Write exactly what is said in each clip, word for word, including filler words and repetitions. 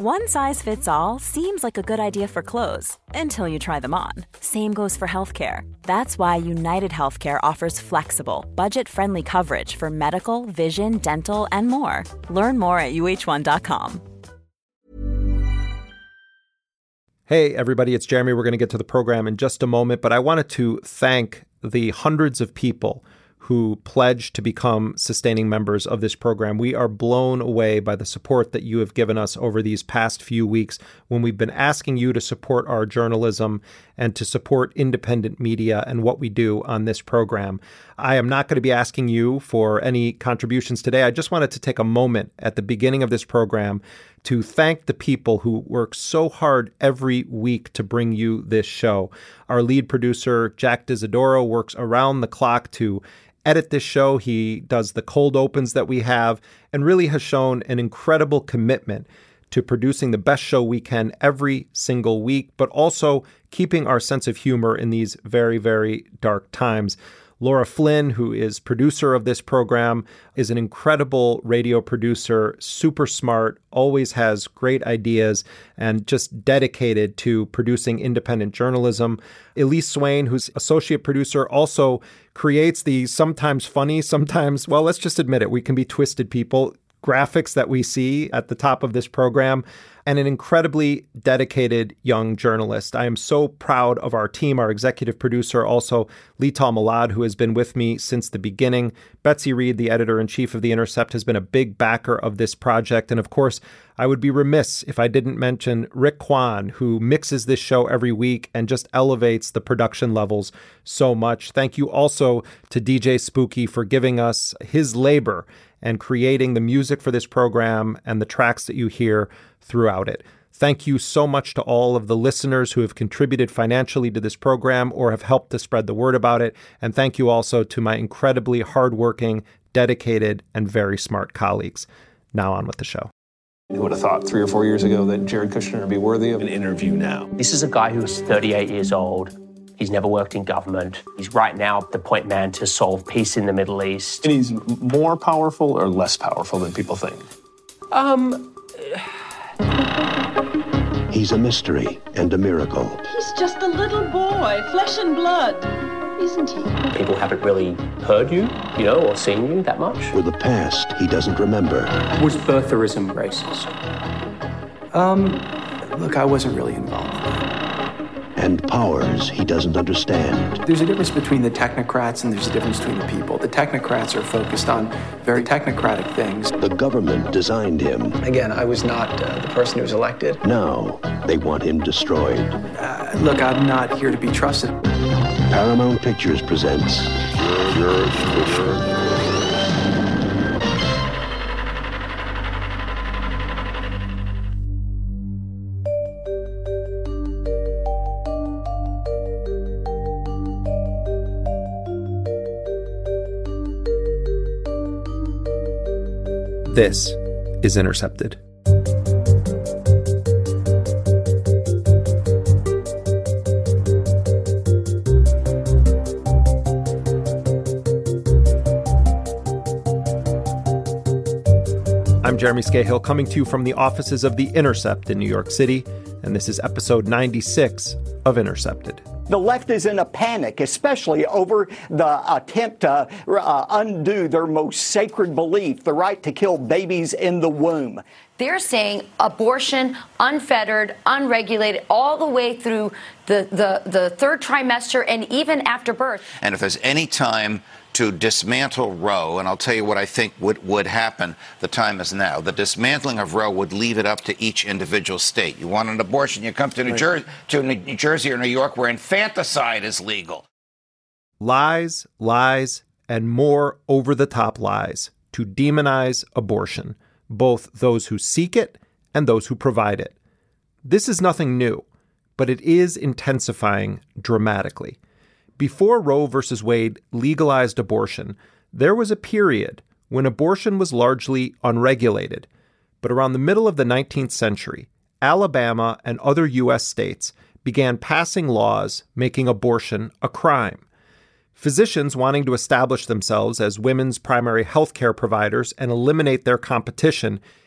One size fits all seems like a good idea for clothes until you try them on. Same goes for healthcare. That's why United Healthcare offers flexible, budget-friendly coverage for medical, vision, dental, and more. Learn more at U H one dot com. Hey, everybody, it's Jeremy. We're going to get to the program in just a moment, but I wanted to thank the hundreds of people who pledged to become sustaining members of this program. We are blown away by the support that you have given us over these past few weeks when we've been asking you to support our journalism and to support independent media and what we do on this program. I am not going to be asking you for any contributions today. I just wanted to take a moment at the beginning of this program to thank the people who work so hard every week to bring you this show. Our lead producer, Jack Disidoro, works around the clock to edit this show. He does the cold opens that we have and really has shown an incredible commitment to producing the best show we can every single week, but also keeping our sense of humor in these very, very dark times. Laura Flynn, who is producer of this program, is an incredible radio producer, super smart, always has great ideas, and just dedicated to producing independent journalism. Elise Swain, who's associate producer, also creates the sometimes funny, sometimes, well, let's just admit it, we can be twisted people, graphics that we see at the top of this program, and an incredibly dedicated young journalist. I am so proud of our team, our executive producer, also Lital Malad, who has been with me since the beginning. Betsy Reed, the editor-in-chief of The Intercept, has been a big backer of this project. And of course, I would be remiss if I didn't mention Rick Kwan, who mixes this show every week and just elevates the production levels so much. Thank you also to D J Spooky for giving us his labor and creating the music for this program and the tracks that you hear throughout it. Thank you so much to all of the listeners who have contributed financially to this program or have helped to spread the word about it. And thank you also to my incredibly hardworking, dedicated, and very smart colleagues. Now on with the show. Who would have thought three or four years ago that Jared Kushner would be worthy of an interview now? This is a guy who's thirty-eight years old. He's never worked in government. He's right now the point man to solve peace in the Middle East. And he's more powerful or less powerful than people think? Um... He's a mystery and a miracle. He's just a little boy, flesh and blood, isn't he? People haven't really heard you, you know, or seen you that much. With a past he doesn't remember. Was birtherism racist? Um, look, I wasn't really involved in that. And powers he doesn't understand. There's a difference between the technocrats and there's a difference between the people. The technocrats are focused on very technocratic things. The government designed him. Again, I was not uh, the person who was elected. Now they want him destroyed. Uh, look, I'm not here to be trusted. Paramount Pictures presents Jared Kushner. This is Intercepted. I'm Jeremy Scahill, coming to you from the offices of The Intercept in New York City, and this is episode ninety-six of Intercepted. The left is in a panic, especially over the attempt to uh, undo their most sacred belief, the right to kill babies in the womb. They're saying abortion, unfettered, unregulated, all the way through the, the, the third trimester and even after birth. And if there's any time to dismantle Roe, and I'll tell you what I think would, would happen, the time is now. The dismantling of Roe would leave it up to each individual state. You want an abortion, you come to New, Jer- to New Jersey or New York where infanticide is legal. Lies, lies, and more over-the-top lies to demonize abortion, both those who seek it and those who provide it. This is nothing new, but it is intensifying dramatically. Before Roe versus Wade legalized abortion, there was a period when abortion was largely unregulated. But around the middle of the nineteenth century, Alabama and other U S states began passing laws making abortion a crime. Physicians wanting to establish themselves as women's primary health care providers and eliminate their competition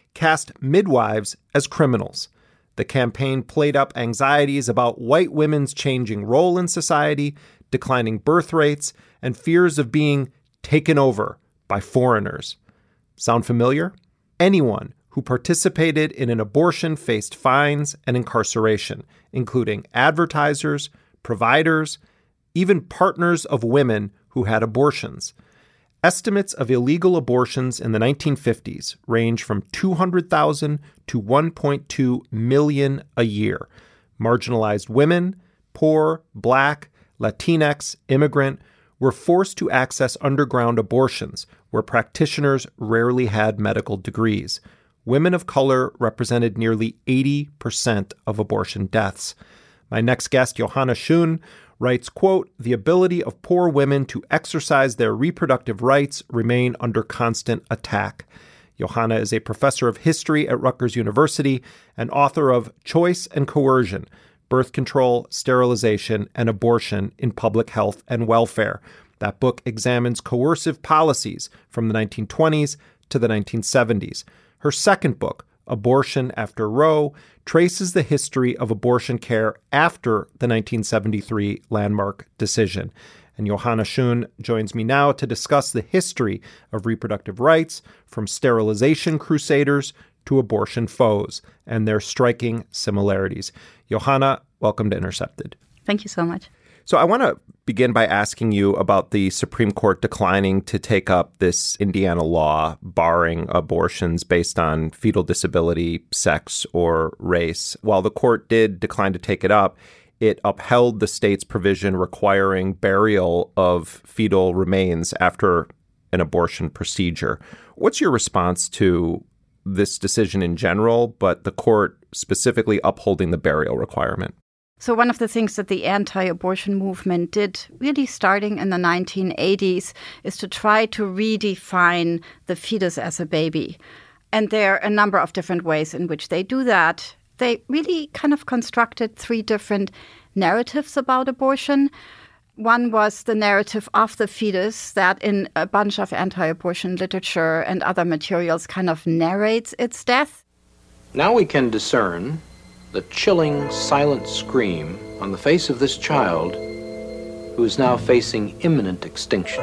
cast midwives as criminals. The campaign played up anxieties about white women's changing role in society, declining birth rates, and fears of being taken over by foreigners. Sound familiar? Anyone who participated in an abortion faced fines and incarceration, including advertisers, providers, even partners of women who had abortions. Estimates of illegal abortions in the nineteen fifties range from two hundred thousand to one point two million a year. Marginalized women, poor, Black, Latinx, immigrant, were forced to access underground abortions, where practitioners rarely had medical degrees. Women of color represented nearly eighty percent of abortion deaths. My next guest, Johanna Schoen, writes, quote, "The ability of poor women to exercise their reproductive rights remain under constant attack." Johanna is a professor of history at Rutgers University and author of Choice and Coercion, Birth Control, Sterilization, and Abortion in Public Health and Welfare. That book examines coercive policies from the nineteen twenties to the nineteen seventies. Her second book, Abortion After Roe, traces the history of abortion care after the nineteen seventy-three landmark decision. And Johanna Schoen joins me now to discuss the history of reproductive rights, from sterilization crusaders to abortion foes, and their striking similarities. Johanna, welcome to Intercepted. Thank you so much. So I want to begin by asking you about the Supreme Court declining to take up this Indiana law barring abortions based on fetal disability, sex, or race. While the court did decline to take it up, it upheld the state's provision requiring burial of fetal remains after an abortion procedure. What's your response to this decision in general, but the court specifically upholding the burial requirement? So one of the things that the anti-abortion movement did, really starting in the nineteen eighties, is to try to redefine the fetus as a baby. And there are a number of different ways in which they do that. They really kind of constructed three different narratives about abortion. One was the narrative of the fetus that in a bunch of anti-abortion literature and other materials kind of narrates its death. Now we can discern the chilling, silent scream on the face of this child who is now facing imminent extinction.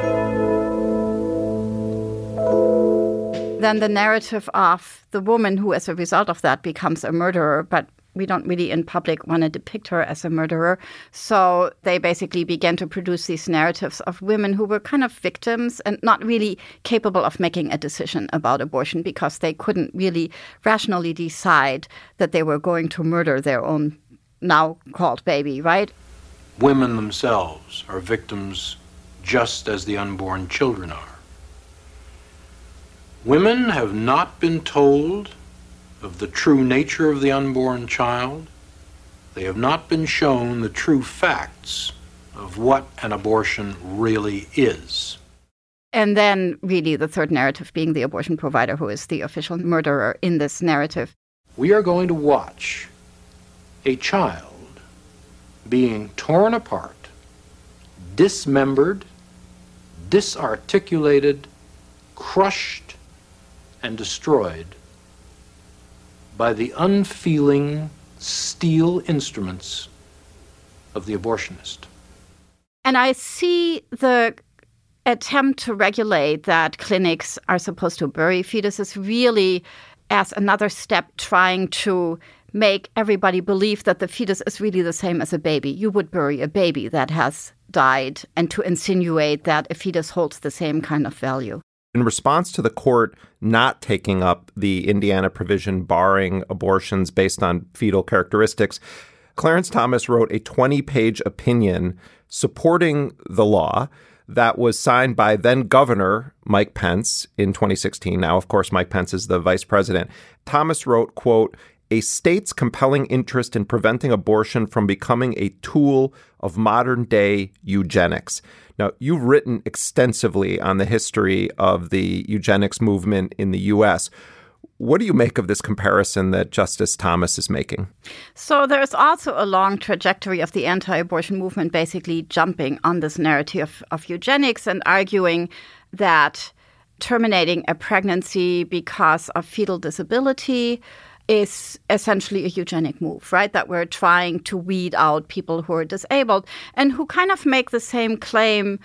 Then the narrative of the woman who, as a result of that, becomes a murderer, but we don't really in public want to depict her as a murderer. So they basically began to produce these narratives of women who were kind of victims and not really capable of making a decision about abortion because they couldn't really rationally decide that they were going to murder their own now called baby, right? Women themselves are victims just as the unborn children are. Women have not been told of the true nature of the unborn child. They have not been shown the true facts of what an abortion really is. And then really the third narrative being the abortion provider who is the official murderer in this narrative. We are going to watch a child being torn apart, dismembered, disarticulated, crushed, and destroyed by the unfeeling steel instruments of the abortionist. And I see the attempt to regulate that clinics are supposed to bury fetuses really as another step trying to make everybody believe that the fetus is really the same as a baby. You would bury a baby that has died, and to insinuate that a fetus holds the same kind of value. In response to the court not taking up the Indiana provision barring abortions based on fetal characteristics, Clarence Thomas wrote a twenty-page opinion supporting the law that was signed by then-Governor Mike Pence in twenty sixteen. Now, of course, Mike Pence is the vice president. Thomas wrote, quote, "A state's compelling interest in preventing abortion from becoming a tool of modern-day eugenics." Now, you've written extensively on the history of the eugenics movement in the U S. What do you make of this comparison that Justice Thomas is making? So there's also a long trajectory of the anti-abortion movement basically jumping on this narrative of eugenics and arguing that terminating a pregnancy because of fetal disability is essentially a eugenic move, right? That we're trying to weed out people who are disabled and who kind of make the same claim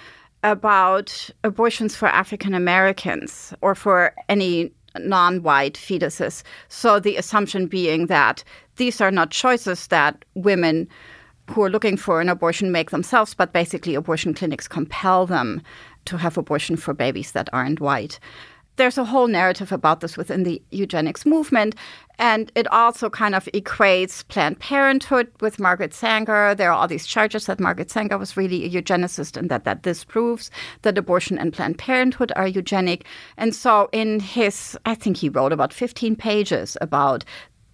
about abortions for African Americans or for any non-white fetuses. So the assumption being that these are not choices that women who are looking for an abortion make themselves, but basically abortion clinics compel them to have abortion for babies that aren't white. There's a whole narrative about this within the eugenics movement, and it also kind of equates Planned Parenthood with Margaret Sanger. There are all these charges that Margaret Sanger was really a eugenicist and that that disproves that abortion and Planned Parenthood are eugenic. And so in his, I think he wrote about fifteen pages about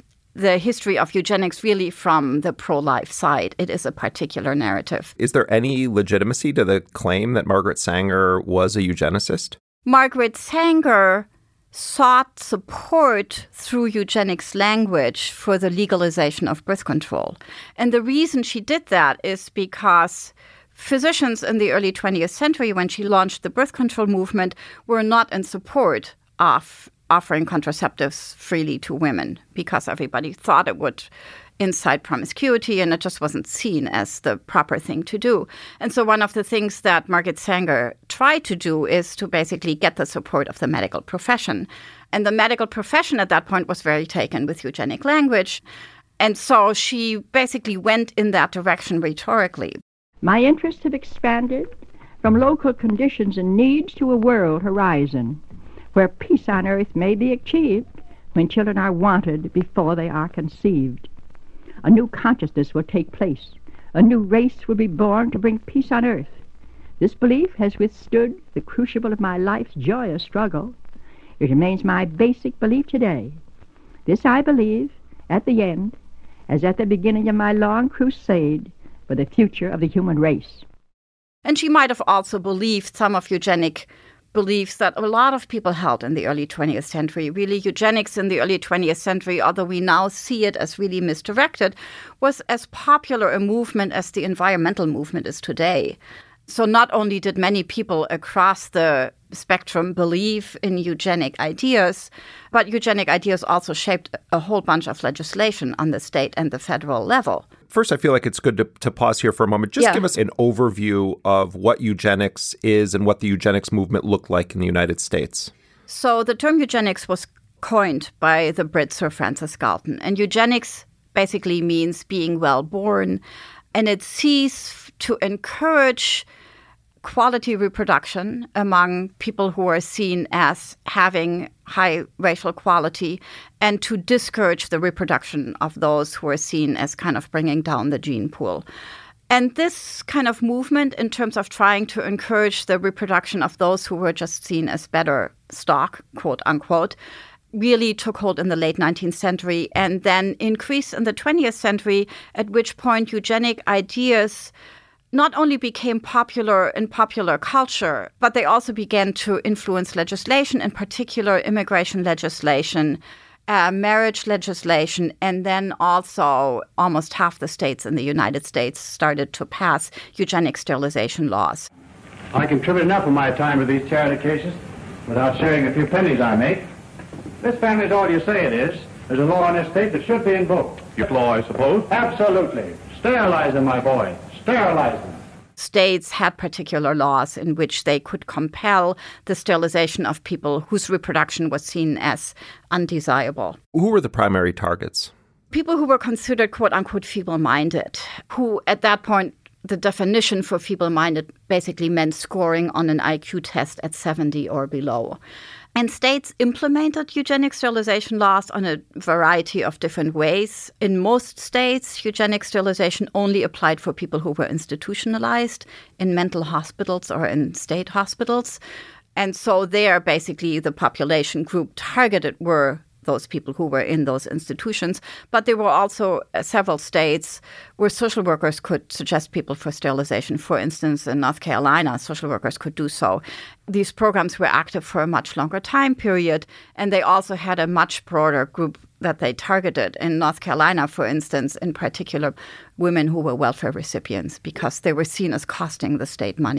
the history of eugenics really from the pro-life side. It is a particular narrative. Is there any legitimacy to the claim that Margaret Sanger was a eugenicist? Margaret Sanger sought support through eugenics language for the legalization of birth control. And the reason she did that is because physicians in the early twentieth century, when she launched the birth control movement, were not in support of offering contraceptives freely to women because everybody thought it would incite promiscuity, and it just wasn't seen as the proper thing to do. And so one of the things that Margaret Sanger tried to do is to basically get the support of the medical profession. And the medical profession at that point was very taken with eugenic language. And so she basically went in that direction rhetorically. My interests have expanded from local conditions and needs to a world horizon where peace on earth may be achieved when children are wanted before they are conceived. A new consciousness will take place. A new race will be born to bring peace on earth. This belief has withstood the crucible of my life's joyous struggle. It remains my basic belief today. This I believe at the end, as at the beginning of my long crusade for the future of the human race. And she might have also believed some of eugenic beliefs that a lot of people held in the early twentieth century. Really, eugenics in the early twentieth century, although we now see it as really misdirected, was as popular a movement as the environmental movement is today. So not only did many people across the spectrum believe in eugenic ideas, but eugenic ideas also shaped a whole bunch of legislation on the state and the federal level. First, I feel like it's good to, to pause here for a moment. Just yeah. give us an overview of what eugenics is and what the eugenics movement looked like in the United States. So the term eugenics was coined by the Brit Sir Francis Galton. And eugenics basically means being well-born. And it seeks to encourage quality reproduction among people who are seen as having high racial quality and to discourage the reproduction of those who are seen as kind of bringing down the gene pool. And this kind of movement in terms of trying to encourage the reproduction of those who were just seen as better stock, quote unquote, really took hold in the late nineteenth century and then increased in the twentieth century, at which point eugenic ideas not only became popular in popular culture, but they also began to influence legislation, in particular immigration legislation, uh, marriage legislation, and then also almost half the states in the United States started to pass eugenic sterilization laws. I contribute enough of my time to these charity cases without sharing a few pennies I make. This family is all you say it is. There's a law in this state that should be invoked. Your law, I suppose? Absolutely. Sterilize them, my boy. Sterilize them. States had particular laws in which they could compel the sterilization of people whose reproduction was seen as undesirable. Who were the primary targets? People who were considered, quote-unquote, feeble-minded, who at that point, the definition for feeble-minded basically meant scoring on an I Q test at seventy or below. And states implemented eugenic sterilization laws on a variety of different ways. In most states, eugenic sterilization only applied for people who were institutionalized in mental hospitals or in state hospitals. And so there, basically, the population group targeted were those people who were in those institutions. But there were also uh, several states where social workers could suggest people for sterilization. For instance, in North Carolina, social workers could do so. These programs were active for a much longer time period, and they also had a much broader group that they targeted. In North Carolina, for instance, in particular, women who were welfare recipients, because they were seen as costing the state money.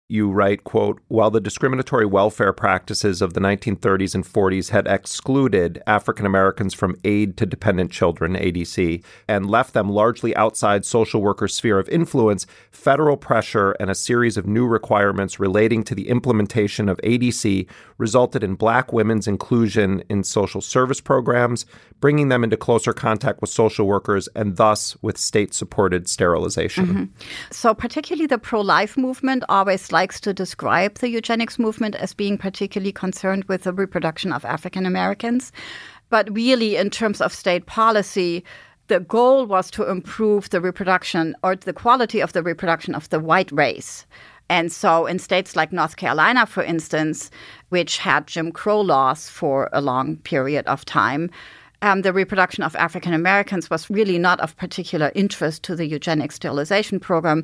You write, quote, while the discriminatory welfare practices of the nineteen thirties and forties had excluded African Americans from aid to dependent children, A D C, and left them largely outside social workers' sphere of influence, federal pressure and a series of new requirements relating to the implementation of A D C resulted in Black women's inclusion in social service programs, bringing them into closer contact with social workers and thus with state-supported sterilization. Mm-hmm. So particularly the pro-life movement always likes to describe the eugenics movement as being particularly concerned with the reproduction of African Americans. But really, in terms of state policy, the goal was to improve the reproduction or the quality of the reproduction of the white race. And so in states like North Carolina, for instance, which had Jim Crow laws for a long period of time, Um, the reproduction of African Americans was really not of particular interest to the eugenic sterilization program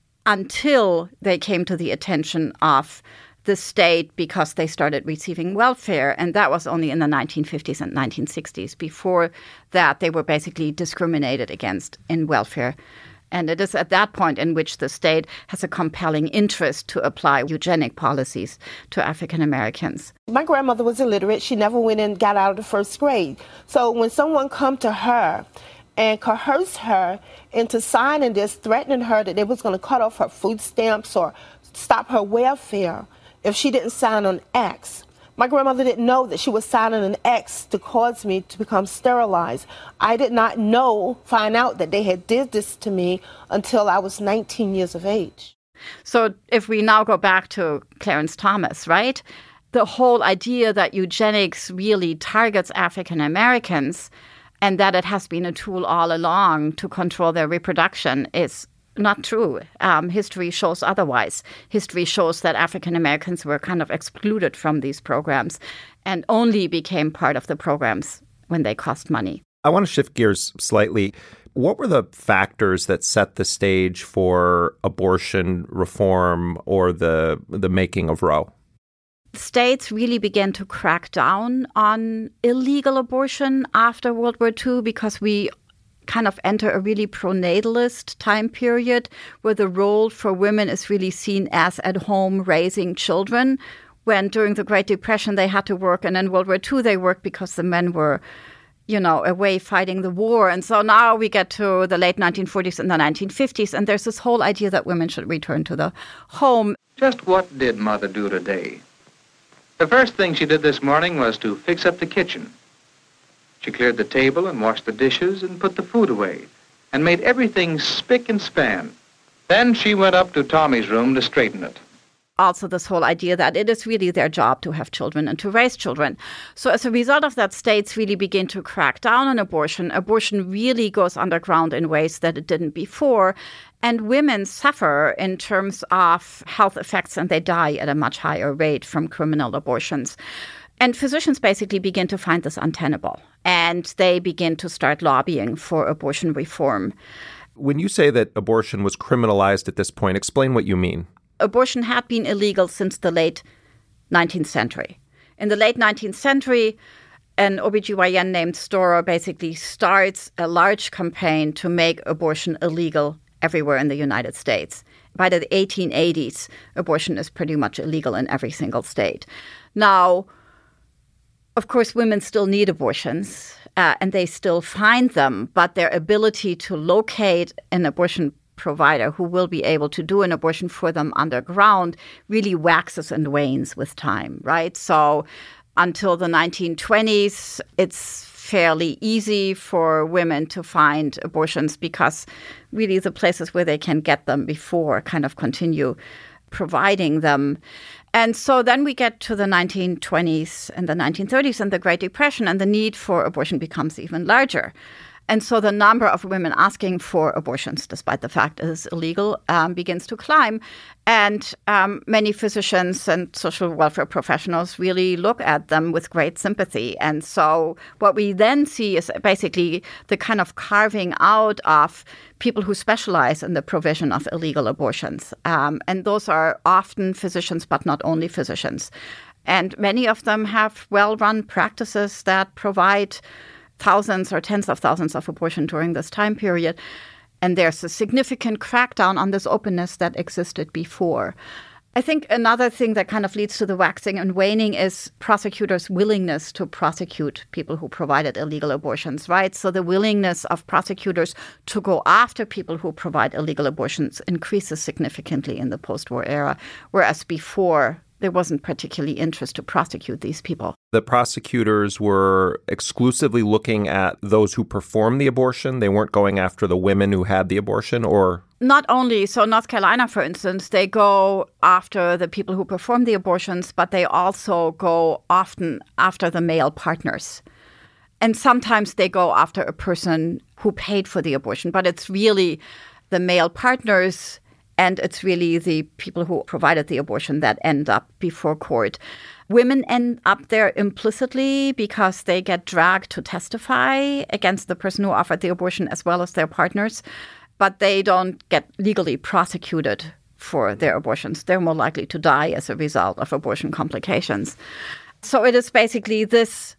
until they came to the attention of the state because they started receiving welfare. And that was only in the nineteen fifties and nineteen sixties. Before that, they were basically discriminated against in welfare. And it is at that point in which the state has a compelling interest to apply eugenic policies to African Americans. My grandmother was illiterate. She never went and got out of the first grade. So when someone come to her and coerce her into signing this, threatening her that they was going to cut off her food stamps or stop her welfare if she didn't sign an X, my grandmother didn't know that she was signing an X to cause me to become sterilized. I did not know, find out that they had did this to me until I was nineteen years of age. So if we now go back to Clarence Thomas, right? The whole idea that eugenics really targets African Americans and that it has been a tool all along to control their reproduction is not true. Um, history shows otherwise. History shows that African Americans were kind of excluded from these programs and only became part of the programs when they cost money. I want to shift gears slightly. What were the factors that set the stage for abortion reform or the the making of Roe? States really began to crack down on illegal abortion after World War Two because we kind of enter a really pronatalist time period where the role for women is really seen as at home raising children, when during the Great Depression they had to work, and in World War Two they worked because the men were, you know, away fighting the war. And so now we get to the late nineteen forties and the nineteen fifties, and there's this whole idea that women should return to the home. Just what did Mother do today? The first thing she did this morning was to fix up the kitchen. She cleared the table and washed the dishes and put the food away and made everything spick and span. Then she went up to Tommy's room to straighten it. Also this whole idea that it is really their job to have children and to raise children. So as a result of that, states really begin to crack down on abortion. Abortion really goes underground in ways that it didn't before. And women suffer in terms of health effects, and they die at a much higher rate from criminal abortions. And physicians basically begin to find this untenable, and they begin to start lobbying for abortion reform. When you say that abortion was criminalized at this point, explain what you mean. Abortion had been illegal since the late nineteenth century. In the late nineteenth century, an O B G Y N named Storer basically starts a large campaign to make abortion illegal everywhere in the United States. By the eighteen eighties, abortion is pretty much illegal in every single state. Now, of course, women still need abortions, uh, and they still find them, but their ability to locate an abortion provider who will be able to do an abortion for them underground really waxes and wanes with time, right? So until the nineteen twenties, it's fairly easy for women to find abortions because really the places where they can get them before kind of continue providing them. And so then we get to the nineteen twenties and the nineteen thirties and the Great Depression, and the need for abortion becomes even larger. And so the number of women asking for abortions, despite the fact it is illegal, um, begins to climb. And um, many physicians and social welfare professionals really look at them with great sympathy. And so what we then see is basically the kind of carving out of people who specialize in the provision of illegal abortions. Um, and those are often physicians, but not only physicians. And many of them have well-run practices that provide thousands or tens of thousands of abortion during this time period. And there's a significant crackdown on this openness that existed before. I think another thing that kind of leads to the waxing and waning is prosecutors' willingness to prosecute people who provided illegal abortions, right? So the willingness of prosecutors to go after people who provide illegal abortions increases significantly in the post-war era, whereas before there wasn't particularly interest to prosecute these people. The prosecutors were exclusively looking at those who performed the abortion. They weren't going after the women who had the abortion, or? Not only. So North Carolina, for instance, they go after the people who perform the abortions, but they also go often after the male partners. And sometimes they go after a person who paid for the abortion, but it's really the male partners and it's really the people who provided the abortion that end up before court. Women end up there implicitly because they get dragged to testify against the person who offered the abortion as well as their partners, but they don't get legally prosecuted for their abortions. They're more likely to die as a result of abortion complications. So it is basically this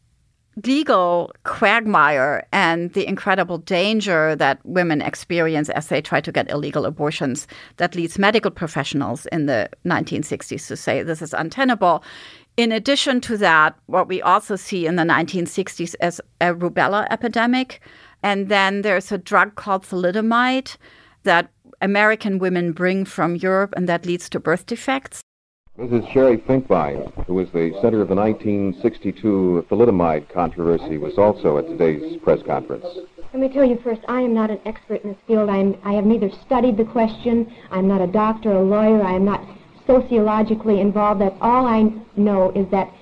legal quagmire and the incredible danger that women experience as they try to get illegal abortions that leads medical professionals in the nineteen sixties to say this is untenable. In addition to that, what we also see in the nineteen sixties is a rubella epidemic. And then there's a drug called thalidomide that American women bring from Europe, and that leads to birth defects. Missus Sherry Finkbein, who was the center of the nineteen sixty-two thalidomide controversy, was also at today's press conference. Let me tell you first, I am not an expert in this field. I'm, I have neither studied the question, I'm not a doctor or a lawyer, I am not sociologically involved. That all I know is that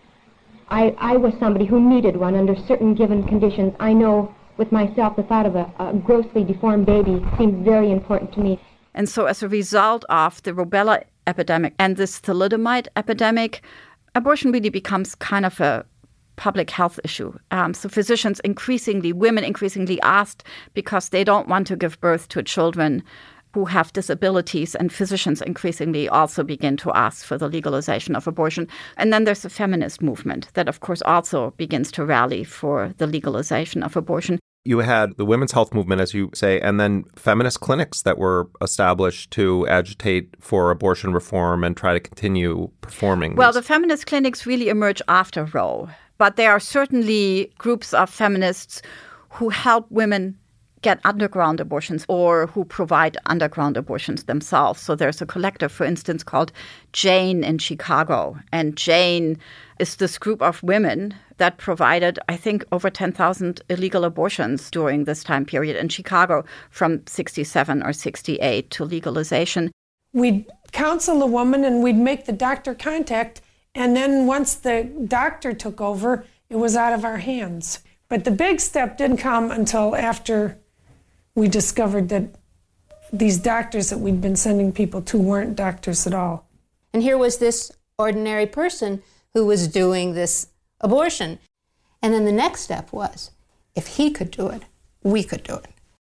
I, I was somebody who needed one under certain given conditions. I know with myself the thought of a, a grossly deformed baby seemed very important to me. And so as a result of the rubella epidemic and this thalidomide epidemic, abortion really becomes kind of a public health issue. Um, so physicians increasingly, women increasingly asked because they don't want to give birth to children who have disabilities, and physicians increasingly also begin to ask for the legalization of abortion. And then there's the feminist movement that, of course, also begins to rally for the legalization of abortion. You had the women's health movement, as you say, and then feminist clinics that were established to agitate for abortion reform and try to continue performing. Well, these. the feminist clinics really emerge after Roe, but there are certainly groups of feminists who help women get underground abortions or who provide underground abortions themselves. So there's a collective, for instance, called Jane in Chicago. And Jane is this group of women that provided, I think, over ten thousand illegal abortions during this time period in Chicago from sixty-seven or sixty-eight to legalization. We'd counsel a woman and we'd make the doctor contact. And then once the doctor took over, it was out of our hands. But the big step didn't come until after we discovered that these doctors that we'd been sending people to weren't doctors at all. And here was this ordinary person who was doing this abortion. And then the next step was, if he could do it, we could do it.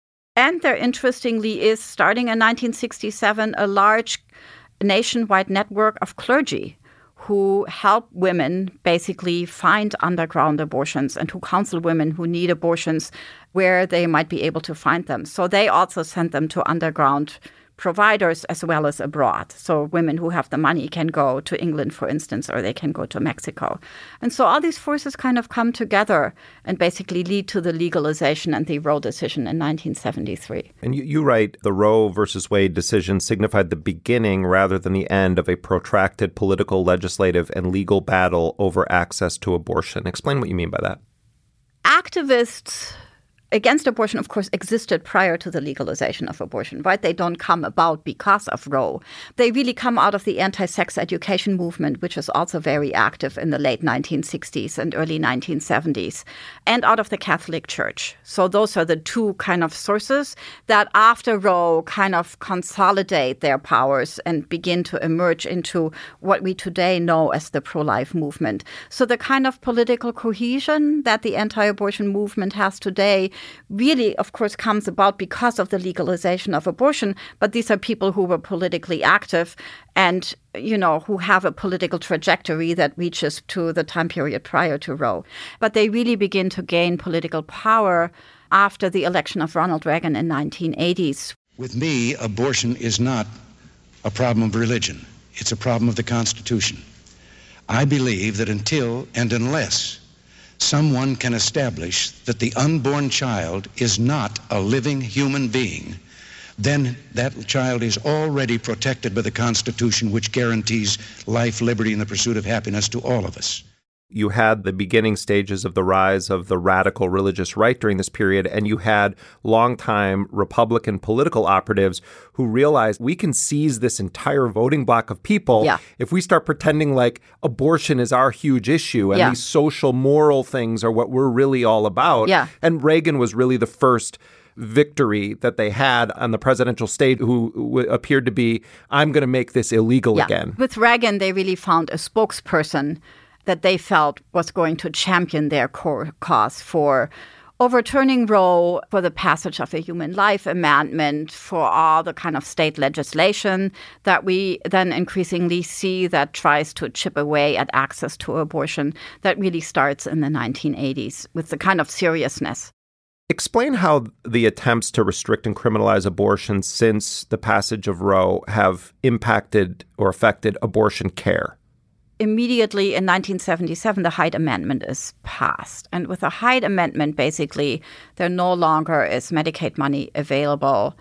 And there, interestingly, is, starting in nineteen sixty-seven, a large nationwide network of clergy who help women basically find underground abortions and who counsel women who need abortions where they might be able to find them. So they also send them to underground providers as well as abroad. So women who have the money can go to England, for instance, or they can go to Mexico. And so all these forces kind of come together and basically lead to the legalization and the Roe decision in nineteen seventy-three. And you, you write, the Roe versus Wade decision signified the beginning rather than the end of a protracted political, legislative, and legal battle over access to abortion. Explain what you mean by that. Activists against abortion, of course, existed prior to the legalization of abortion, right? They don't come about because of Roe. They really come out of the anti-sex education movement, which is also very active in the late nineteen sixties and early nineteen seventies, and out of the Catholic Church. So those are the two kind of sources that after Roe kind of consolidate their powers and begin to emerge into what we today know as the pro-life movement. So the kind of political cohesion that the anti-abortion movement has today really, of course, comes about because of the legalization of abortion. But these are people who were politically active and, you know, who have a political trajectory that reaches to the time period prior to Roe. But they really begin to gain political power after the election of Ronald Reagan in nineteen eighties. With me, abortion is not a problem of religion. It's a problem of the Constitution. I believe that until and unless someone can establish that the unborn child is not a living human being, then that child is already protected by the Constitution, which guarantees life, liberty, and the pursuit of happiness to all of us. You had the beginning stages of the rise of the radical religious right during this period, and you had longtime Republican political operatives who realized we can seize this entire voting block of people yeah. if we start pretending like abortion is our huge issue and yeah. these social moral things are what we're really all about. Yeah. And Reagan was really the first victory that they had on the presidential stage, who w- appeared to be, I'm going to make this illegal yeah. again. With Reagan, they really found a spokesperson that they felt was going to champion their core cause for overturning Roe, for the passage of the Human Life Amendment, for all the kind of state legislation that we then increasingly see that tries to chip away at access to abortion, that really starts in the nineteen eighties with the kind of seriousness. Explain how the attempts to restrict and criminalize abortion since the passage of Roe have impacted or affected abortion care. Immediately in nineteen seventy-seven, the Hyde Amendment is passed. And with the Hyde Amendment, basically, there no longer is Medicaid money available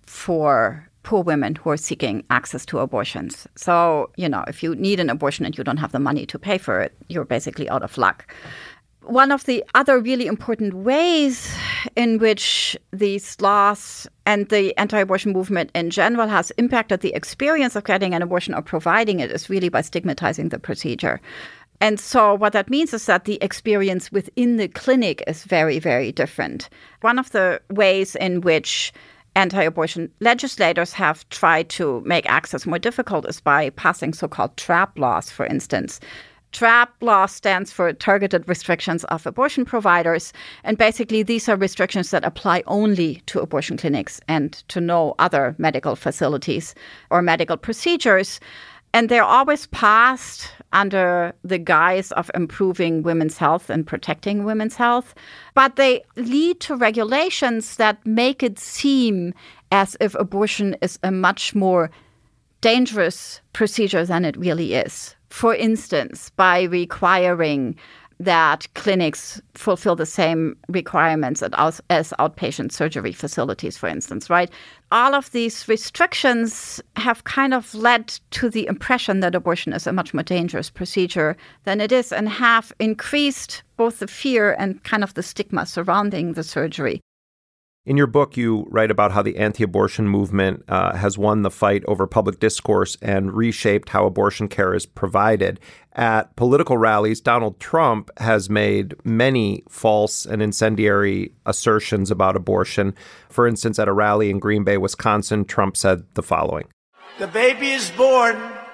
for poor women who are seeking access to abortions. So, you know, if you need an abortion and you don't have the money to pay for it, you're basically out of luck. One of the other really important ways in which these laws and the anti-abortion movement in general has impacted the experience of getting an abortion or providing it is really by stigmatizing the procedure. And so what that means is that the experience within the clinic is very, very different. One of the ways in which anti-abortion legislators have tried to make access more difficult is by passing so-called TRAP laws, for instance. TRAP law stands for Targeted Restrictions of Abortion Providers. And basically, these are restrictions that apply only to abortion clinics and to no other medical facilities or medical procedures. And they're always passed under the guise of improving women's health and protecting women's health. But they lead to regulations that make it seem as if abortion is a much more dangerous procedure than it really is. For instance, by requiring that clinics fulfill the same requirements as outpatient surgery facilities, for instance, right? All of these restrictions have kind of led to the impression that abortion is a much more dangerous procedure than it is, and have increased both the fear and kind of the stigma surrounding the surgery. In your book, you write about how the anti-abortion movement uh, has won the fight over public discourse and reshaped how abortion care is provided. At political rallies, Donald Trump has made many false and incendiary assertions about abortion. For instance, at a rally in Green Bay, Wisconsin, Trump said the following. The baby is born.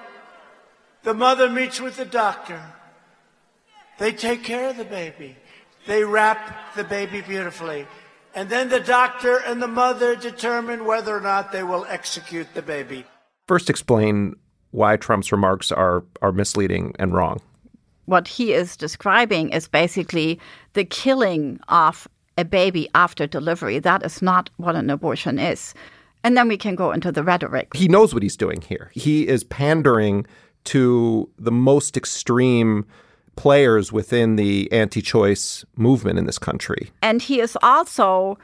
The mother meets with the doctor. They take care of the baby. They wrap the baby beautifully. And then the doctor and the mother determine whether or not they will execute the baby. First, explain why Trump's remarks are, are misleading and wrong. What he is describing is basically the killing of a baby after delivery. That is not what an abortion is. And then we can go into the rhetoric. He knows what he's doing here. He is pandering to the most extreme players within the anti-choice movement in this country. And he is also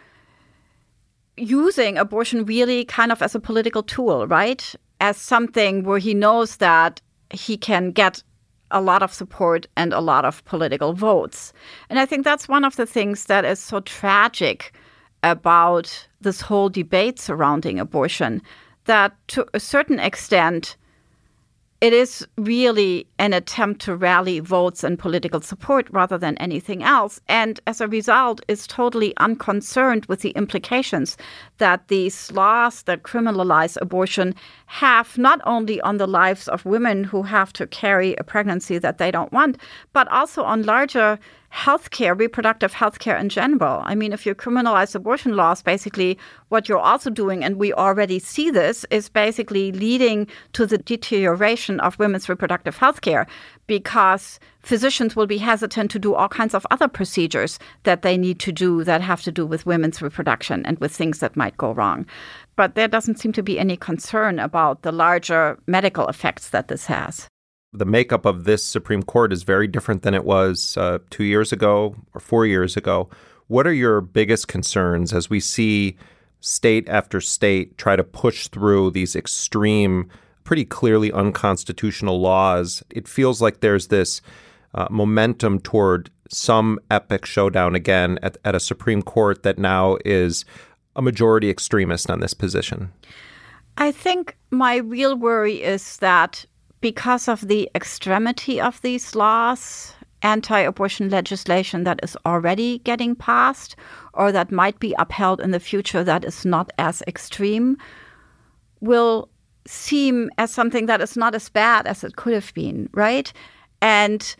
using abortion really kind of as a political tool, right? As something where he knows that he can get a lot of support and a lot of political votes. And I think that's one of the things that is so tragic about this whole debate surrounding abortion, that to a certain extent, it is really an attempt to rally votes and political support rather than anything else. And as a result, is totally unconcerned with the implications that these laws that criminalize abortion have not only on the lives of women who have to carry a pregnancy that they don't want, but also on larger healthcare, reproductive healthcare in general. I mean, if you criminalize abortion laws, basically what you're also doing, and we already see this, is basically leading to the deterioration of women's reproductive healthcare, because physicians will be hesitant to do all kinds of other procedures that they need to do that have to do with women's reproduction and with things that might go wrong. But there doesn't seem to be any concern about the larger medical effects that this has. The makeup of this Supreme Court is very different than it was uh, two years ago or four years ago. What are your biggest concerns as we see state after state try to push through these extreme, pretty clearly unconstitutional laws? It feels like there's this uh, momentum toward some epic showdown again at, at a Supreme Court that now is a majority extremist on this position. I think my real worry is that because of the extremity of these laws, anti-abortion legislation that is already getting passed or that might be upheld in the future that is not as extreme will seem as something that is not as bad as it could have been, right? And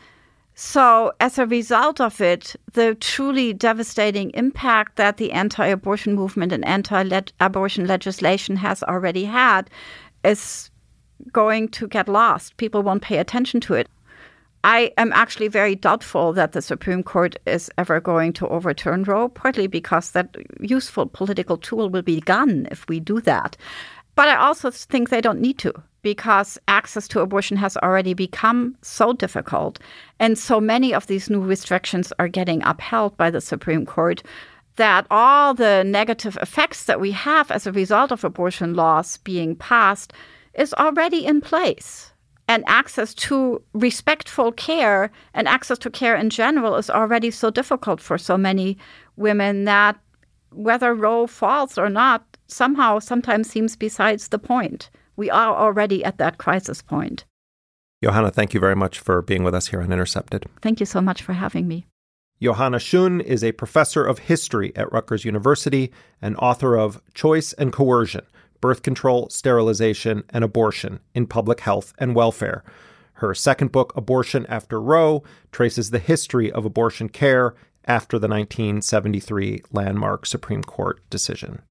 so as a result of it, the truly devastating impact that the anti-abortion movement and anti-abortion legislation has already had is going to get lost. People won't pay attention to it. I am actually very doubtful that the Supreme Court is ever going to overturn Roe, partly because that useful political tool will be gone if we do that. But I also think they don't need to, because access to abortion has already become so difficult. And so many of these new restrictions are getting upheld by the Supreme Court that all the negative effects that we have as a result of abortion laws being passed is already in place. And access to respectful care and access to care in general is already so difficult for so many women that whether Roe falls or not somehow sometimes seems besides the point. We are already at that crisis point. Johanna, thank you very much for being with us here on Intercepted. Thank you so much for having me. Johanna Schön is a professor of history at Rutgers University and author of Choice and Coercion: Birth Control, Sterilization, and Abortion in Public Health and Welfare. Her second book, Abortion After Roe, traces the history of abortion care after the nineteen seventy-three landmark Supreme Court decision.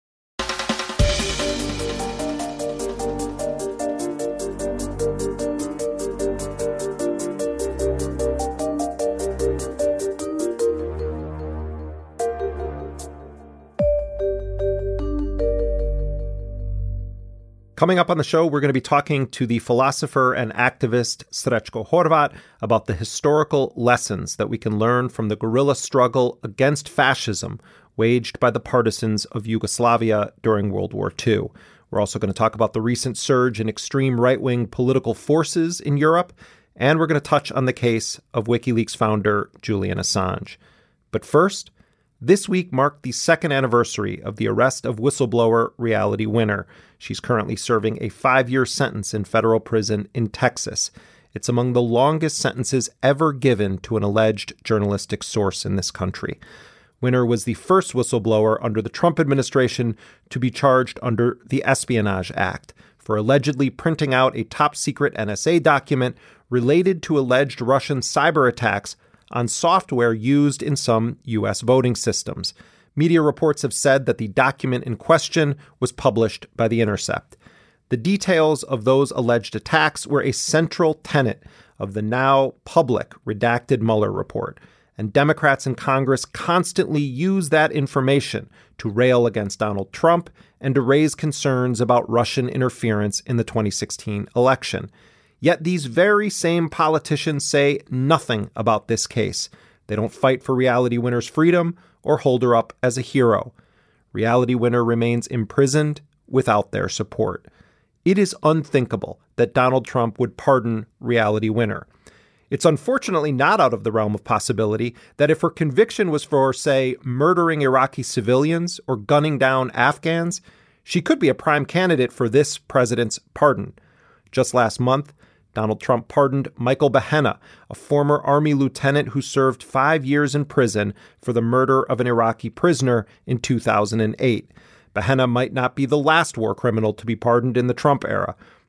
Coming up on the show, we're going to be talking to the philosopher and activist Srećko Horvat about the historical lessons that we can learn from the guerrilla struggle against fascism waged by the partisans of Yugoslavia during World War Two. We're also going to talk about the recent surge in extreme right-wing political forces in Europe, and we're going to touch on the case of WikiLeaks founder Julian Assange. But first, this week marked the second anniversary of the arrest of whistleblower Reality Winner. She's currently serving a five-year sentence in federal prison in Texas. It's among the longest sentences ever given to an alleged journalistic source in this country. Winner was the first whistleblower under the Trump administration to be charged under the Espionage Act for allegedly printing out a top-secret N S A document related to alleged Russian cyber attacks on software used in some U S voting systems. Media reports have said that the document in question was published by The Intercept. The details of those alleged attacks were a central tenet of the now public redacted Mueller report, and Democrats in Congress constantly use that information to rail against Donald Trump and to raise concerns about Russian interference in the twenty sixteen election. Yet these very same politicians say nothing about this case. They don't fight for Reality Winner's freedom or hold her up as a hero. Reality Winner remains imprisoned without their support. It is unthinkable that Donald Trump would pardon Reality Winner. It's unfortunately not out of the realm of possibility that if her conviction was for, say, murdering Iraqi civilians or gunning down Afghans, she could be a prime candidate for this president's pardon. Just last month, Donald Trump pardoned Michael Behenna, a former Army lieutenant who served five years in prison for the murder of an Iraqi prisoner in two thousand eight. Behenna might not be the last war criminal to be pardoned in the Trump era,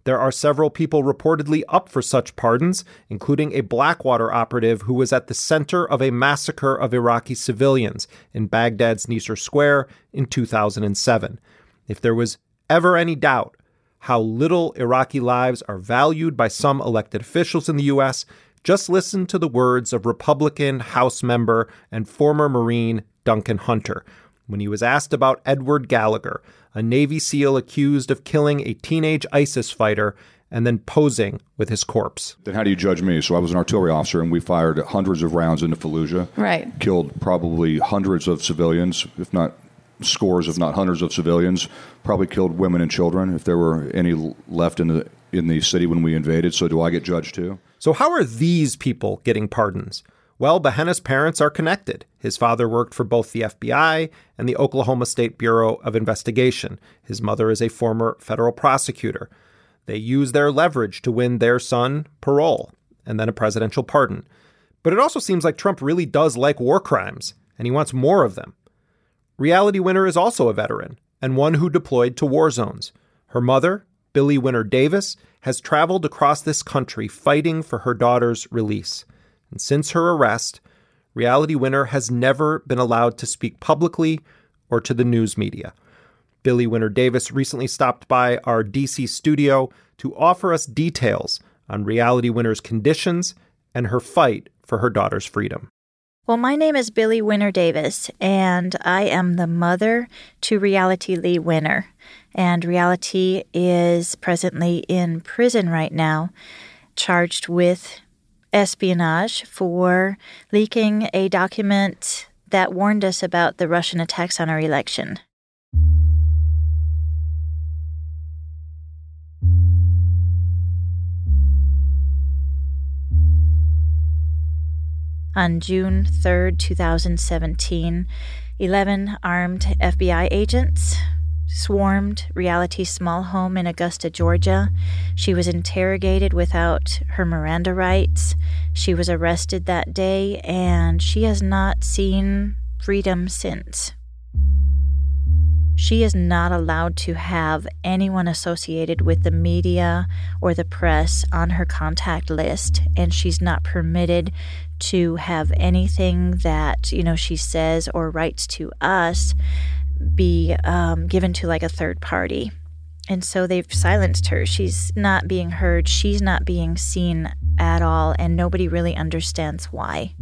There are several people reportedly up for such pardons, including a Blackwater operative who was at the center of a massacre of Iraqi civilians in Baghdad's Nicer Square in two thousand seven. If there was ever any doubt how little Iraqi lives are valued by some elected officials in the U S, just listen to the words of Republican House member and former Marine Duncan Hunter when he was asked about Edward Gallagher, a Navy SEAL accused of killing a teenage ISIS fighter and then posing with his corpse. Then how do you judge me? So I was an artillery officer, and we fired hundreds of rounds into Fallujah. Right. Killed probably hundreds of civilians, if not scores, if not hundreds of civilians. Probably killed women and children, if there were any left in the in the city when we invaded. So do I get judged too? So how are these people getting pardons? Well, Behenna's parents are connected. His father worked for both the F B I and the Oklahoma State Bureau of Investigation. His mother is a former federal prosecutor. They use their leverage to win their son parole and then a presidential pardon. But it also seems like Trump really does like war crimes, and he wants more of them. Reality Winner is also a veteran and one who deployed to war zones. Her mother, Billie Winner Davis, has traveled across this country fighting for her daughter's release. And since her arrest, Reality Winner has never been allowed to speak publicly or to the news media. Billie Winner Davis recently stopped by our D C studio to offer us details on Reality Winner's conditions and her fight for her daughter's freedom. Well, my name is Billie Winner Davis, and I am the mother to Reality Lee Winner. And Reality is presently in prison right now, charged with espionage for leaking a document that warned us about the Russian attacks on our election. On June third, twenty seventeen, eleven armed F B I agents swarmed Reality's small home in Augusta, Georgia. She was interrogated without her Miranda rights. She was arrested that day, and she has not seen freedom since. She is not allowed to have anyone associated with the media or the press on her contact list, and she's not permitted to have anything that, you know, she says or writes to us be um, given to like a third party. And so they've silenced her. She's not being heard. She's not being seen at all, and nobody really understands why.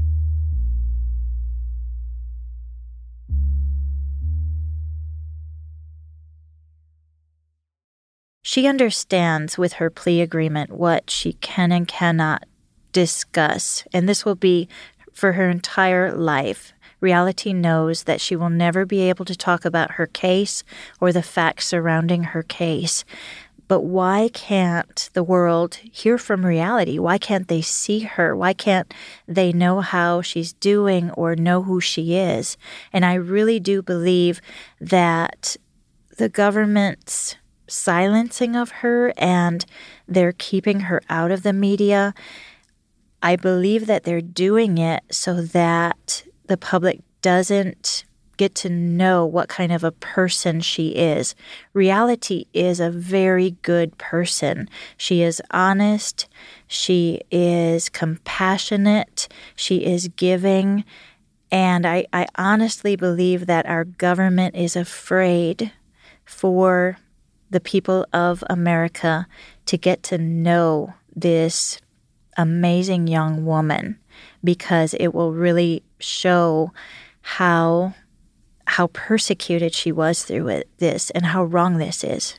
She understands with her plea agreement what she can and cannot discuss, and this will be for her entire life. Reality knows that she will never be able to talk about her case or the facts surrounding her case. But why can't the world hear from Reality? Why can't they see her? Why can't they know how she's doing or know who she is? And I really do believe that the government's silencing of her and they're keeping her out of the media, I believe that they're doing it so that the public doesn't get to know what kind of a person she is. Reality is a very good person. She is honest. She is compassionate. She is giving. And I, I honestly believe that our government is afraid for the people of America to get to know this amazing young woman, because it will really show how how persecuted she was through it, this and how wrong this is.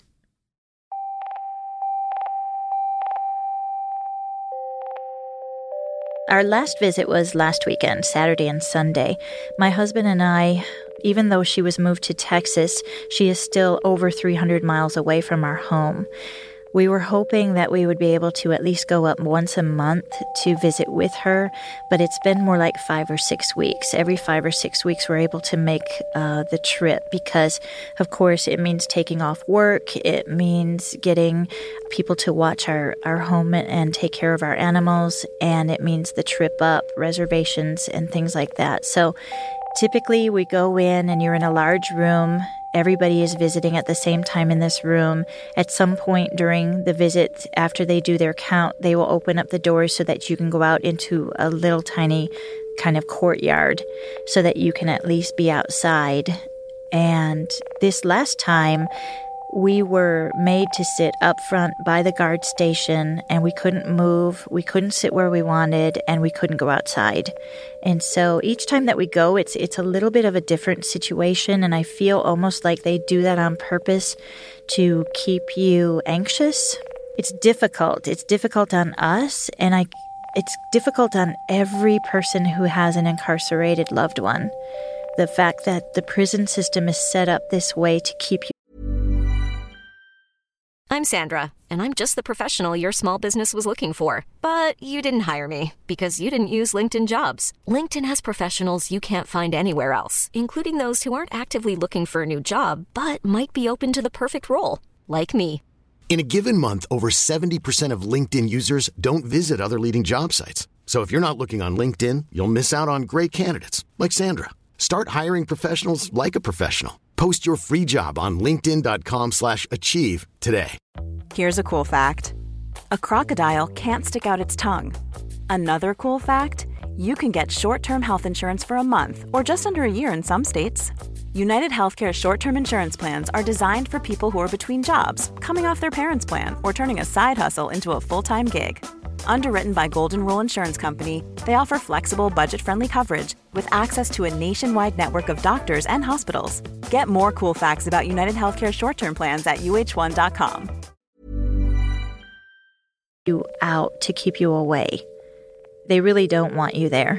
Our last visit was last weekend, Saturday and Sunday. My husband and I, even though she was moved to Texas, she is still over three hundred miles away from our home. We were hoping that we would be able to at least go up once a month to visit with her, but it's been more like five or six weeks. Every five or six weeks we're able to make uh, the trip because, of course, it means taking off work. It means getting people to watch our, our home and take care of our animals, and it means the trip up, reservations, and things like that. So Typically, we go in and you're in a large room. Everybody is visiting at the same time in this room. At some point during the visit, after they do their count, they will open up the doors so that you can go out into a little tiny kind of courtyard so that you can at least be outside. And this last time, we were made to sit up front by the guard station, and we couldn't move, we couldn't sit where we wanted, and we couldn't go outside. And so each time that we go, it's it's a little bit of a different situation, and I feel almost like they do that on purpose to keep you anxious. It's difficult. It's difficult on us, and I it's difficult on every person who has an incarcerated loved one. The fact that the prison system is set up this way to keep you. I'm Sandra, and I'm just the professional your small business was looking for. But you didn't hire me because you didn't use LinkedIn Jobs. LinkedIn has professionals you can't find anywhere else, including those who aren't actively looking for a new job, but might be open to the perfect role, like me. In a given month, over seventy percent of LinkedIn users don't visit other leading job sites. So if you're not looking on LinkedIn, you'll miss out on great candidates, like Sandra. Start hiring professionals like a professional. Post your free job on linkedin.com slash achieve today. Here's a cool fact. A crocodile can't stick out its tongue. Another cool fact, you can get short-term health insurance for a month or just under a year in some states. United Healthcare short-term insurance plans are designed for people who are between jobs, coming off their parents' plan, or turning a side hustle into a full-time gig. Underwritten by Golden Rule Insurance Company, they offer flexible, budget-friendly coverage with access to a nationwide network of doctors and hospitals. Get more cool facts about United Healthcare short-term plans at U H one dot com. You out to keep you away. They really don't want you there.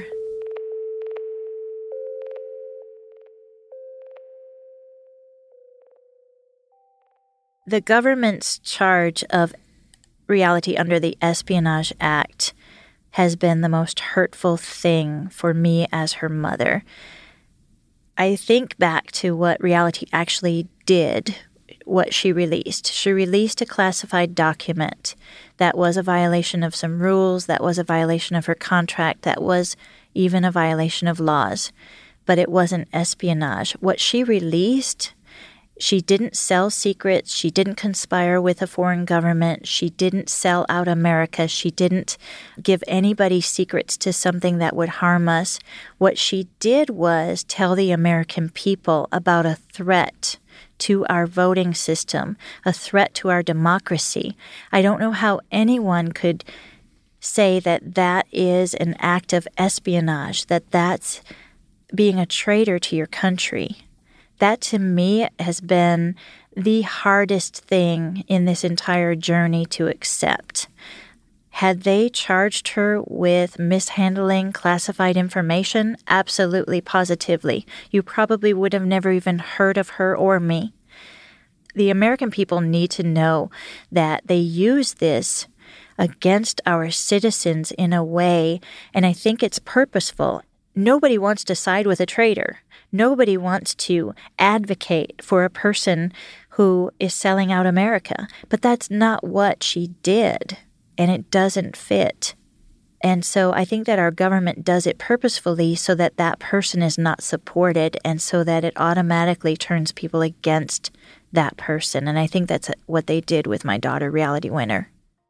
The government's charge of reality under the Espionage Act has been the most hurtful thing for me as her mother. I think back to what reality actually did, what she released. She released a classified document that was a violation of some rules, that was a violation of her contract, that was even a violation of laws. But it wasn't espionage. What she released, she didn't sell secrets. She didn't conspire with a foreign government. She didn't sell out America. She didn't give anybody secrets to something that would harm us. What she did was tell the American people about a threat to our voting system, a threat to our democracy. I don't know how anyone could say that that is an act of espionage, that that's being a traitor to your country. That, to me, has been the hardest thing in this entire journey to accept. Had they charged her with mishandling classified information? Absolutely, positively. You probably would have never even heard of her or me. The American people need to know that they use this against our citizens in a way, and I think it's purposeful. Nobody wants to side with a traitor. Nobody wants to advocate for a person who is selling out America. But that's not what she did, and it doesn't fit. And so I think that our government does it purposefully so that that person is not supported and so that it automatically turns people against that person. And I think that's what they did with my daughter, Reality Winner.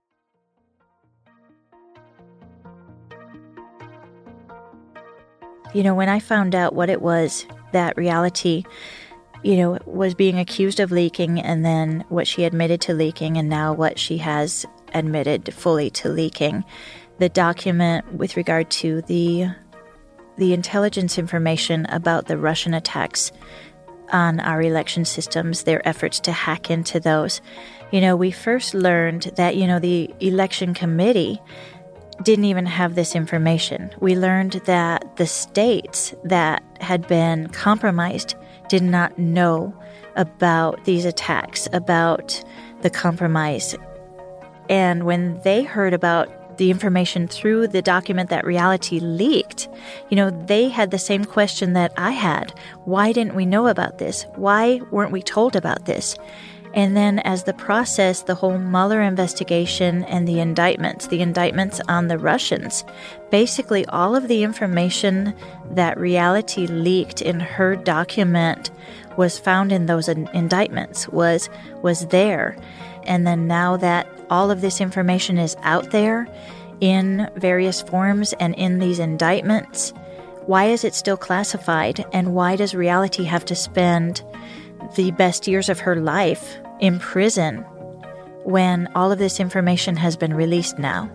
You know, when I found out what it was that Reality, you know, was being accused of leaking, and then what she admitted to leaking, and now what she has admitted fully to leaking, the document with regard to the the intelligence information about the Russian attacks on our election systems, their efforts to hack into those. You know, we first learned that, you know, the election committee didn't even have this information. We learned that the states that had been compromised did not know about these attacks, about the compromise. And when they heard about the information through the document that Reality leaked, you know, they had the same question that I had. Why didn't we know about this? Why weren't we told about this? And then as the process, the whole Mueller investigation and the indictments, the indictments on the Russians, basically all of the information that Reality leaked in her document was found in those in- indictments, was was there. And then now that all of this information is out there in various forms and in these indictments, why is it still classified? And why does Reality have to spend the best years of her life in prison when all of this information has been released now?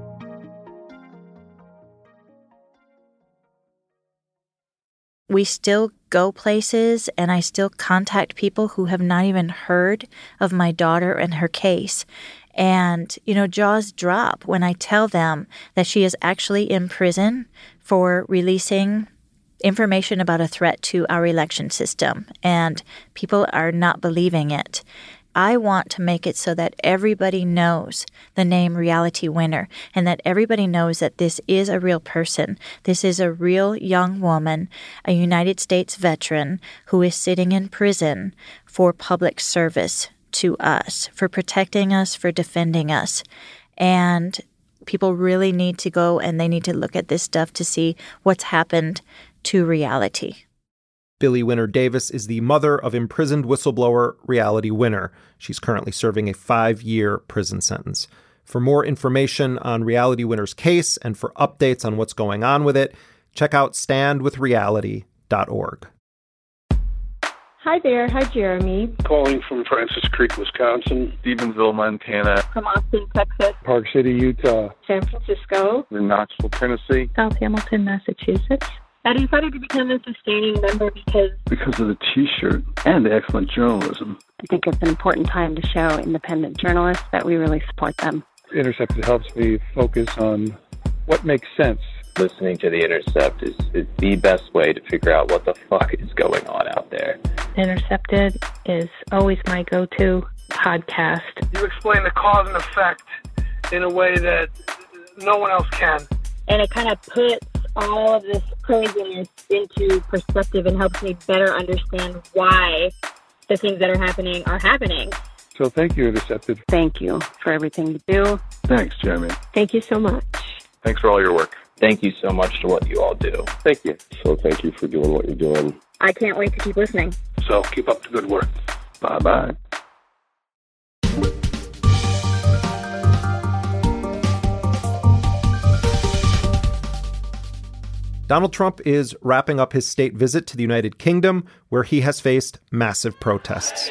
We still go places, and I still contact people who have not even heard of my daughter and her case. And, you know, jaws drop when I tell them that she is actually in prison for releasing information about a threat to our election system, and people are not believing it. I want to make it so that everybody knows the name Reality Winner, and that everybody knows that this is a real person. This is a real young woman, a United States veteran who is sitting in prison for public service to us, for protecting us, for defending us. And people really need to go and they need to look at this stuff to see what's happened to Reality. Billie Winner Davis is the mother of imprisoned whistleblower Reality Winner. She's currently serving a five-year prison sentence. For more information on Reality Winner's case and for updates on what's going on with it, check out stand with reality dot org. Hi there. Hi, Jeremy. Calling from Francis Creek, Wisconsin. Stephenville, Montana. From Austin, Texas. Park City, Utah. San Francisco. In Knoxville, Tennessee. South Hamilton, Massachusetts. I decided to become a sustaining member because... Because of the T-shirt and the excellent journalism. I think it's an important time to show independent journalists that we really support them. Intercepted helps me focus on what makes sense. Listening to The Intercept is, is the best way to figure out what the fuck is going on out there. Intercepted is always my go-to podcast. You explain the cause and effect in a way that no one else can. And it kind of puts all of this craziness into perspective and helps me better understand why the things that are happening are happening. So thank you, Intercepted. Thank you for everything you do. Thanks, Jeremy. Thank you so much. Thanks for all your work. Thank you so much for what you all do. Thank you. So thank you for doing what you're doing. I can't wait to keep listening. So keep up the good work. Bye-bye. Donald Trump is wrapping up his state visit to the United Kingdom, where he has faced massive protests.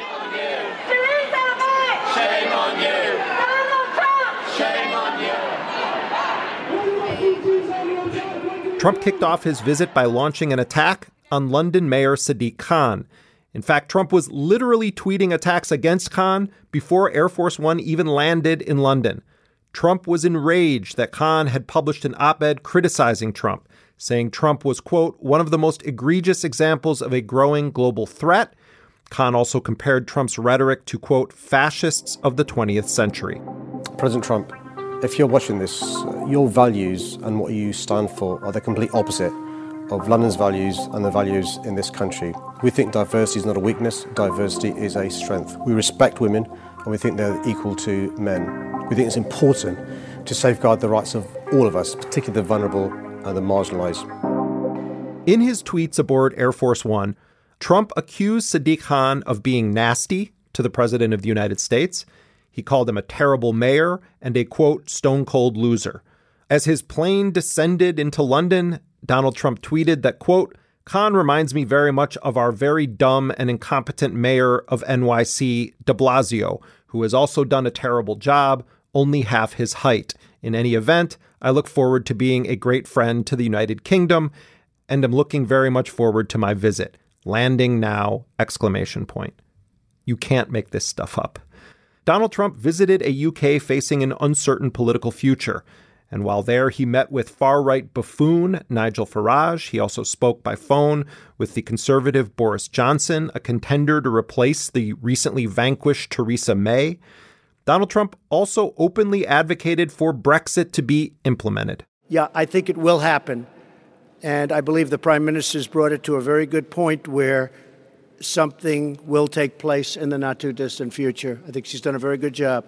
Trump kicked off his visit by launching an attack on London Mayor Sadiq Khan. In fact, Trump was literally tweeting attacks against Khan before Air Force One even landed in London. Trump was enraged that Khan had published an op-ed criticizing Trump, saying Trump was, quote, one of the most egregious examples of a growing global threat. Khan also compared Trump's rhetoric to, quote, fascists of the twentieth century. President Trump, if you're watching this, your values and what you stand for are the complete opposite of London's values and the values in this country. We think diversity is not a weakness, diversity is a strength. We respect women and we think they're equal to men. We think it's important to safeguard the rights of all of us, particularly the vulnerable and the marginalized. In his tweets aboard Air Force One, Trump accused Sadiq Khan of being nasty to the President of the United States. He called him a terrible mayor and a, quote, stone-cold loser. As his plane descended into London, Donald Trump tweeted that, quote, Khan reminds me very much of our very dumb and incompetent mayor of N Y C, de Blasio, who has also done a terrible job, only half his height. In any event, I look forward to being a great friend to the United Kingdom, and am looking very much forward to my visit. Landing now, exclamation point. You can't make this stuff up. Donald Trump visited a U K facing an uncertain political future. And while there, he met with far-right buffoon Nigel Farage. He also spoke by phone with the conservative Boris Johnson, a contender to replace the recently vanquished Theresa May. Donald Trump also openly advocated for Brexit to be implemented. Yeah, I think it will happen. And I believe the Prime Minister's brought it to a very good point where something will take place in the not-too-distant future. I think she's done a very good job.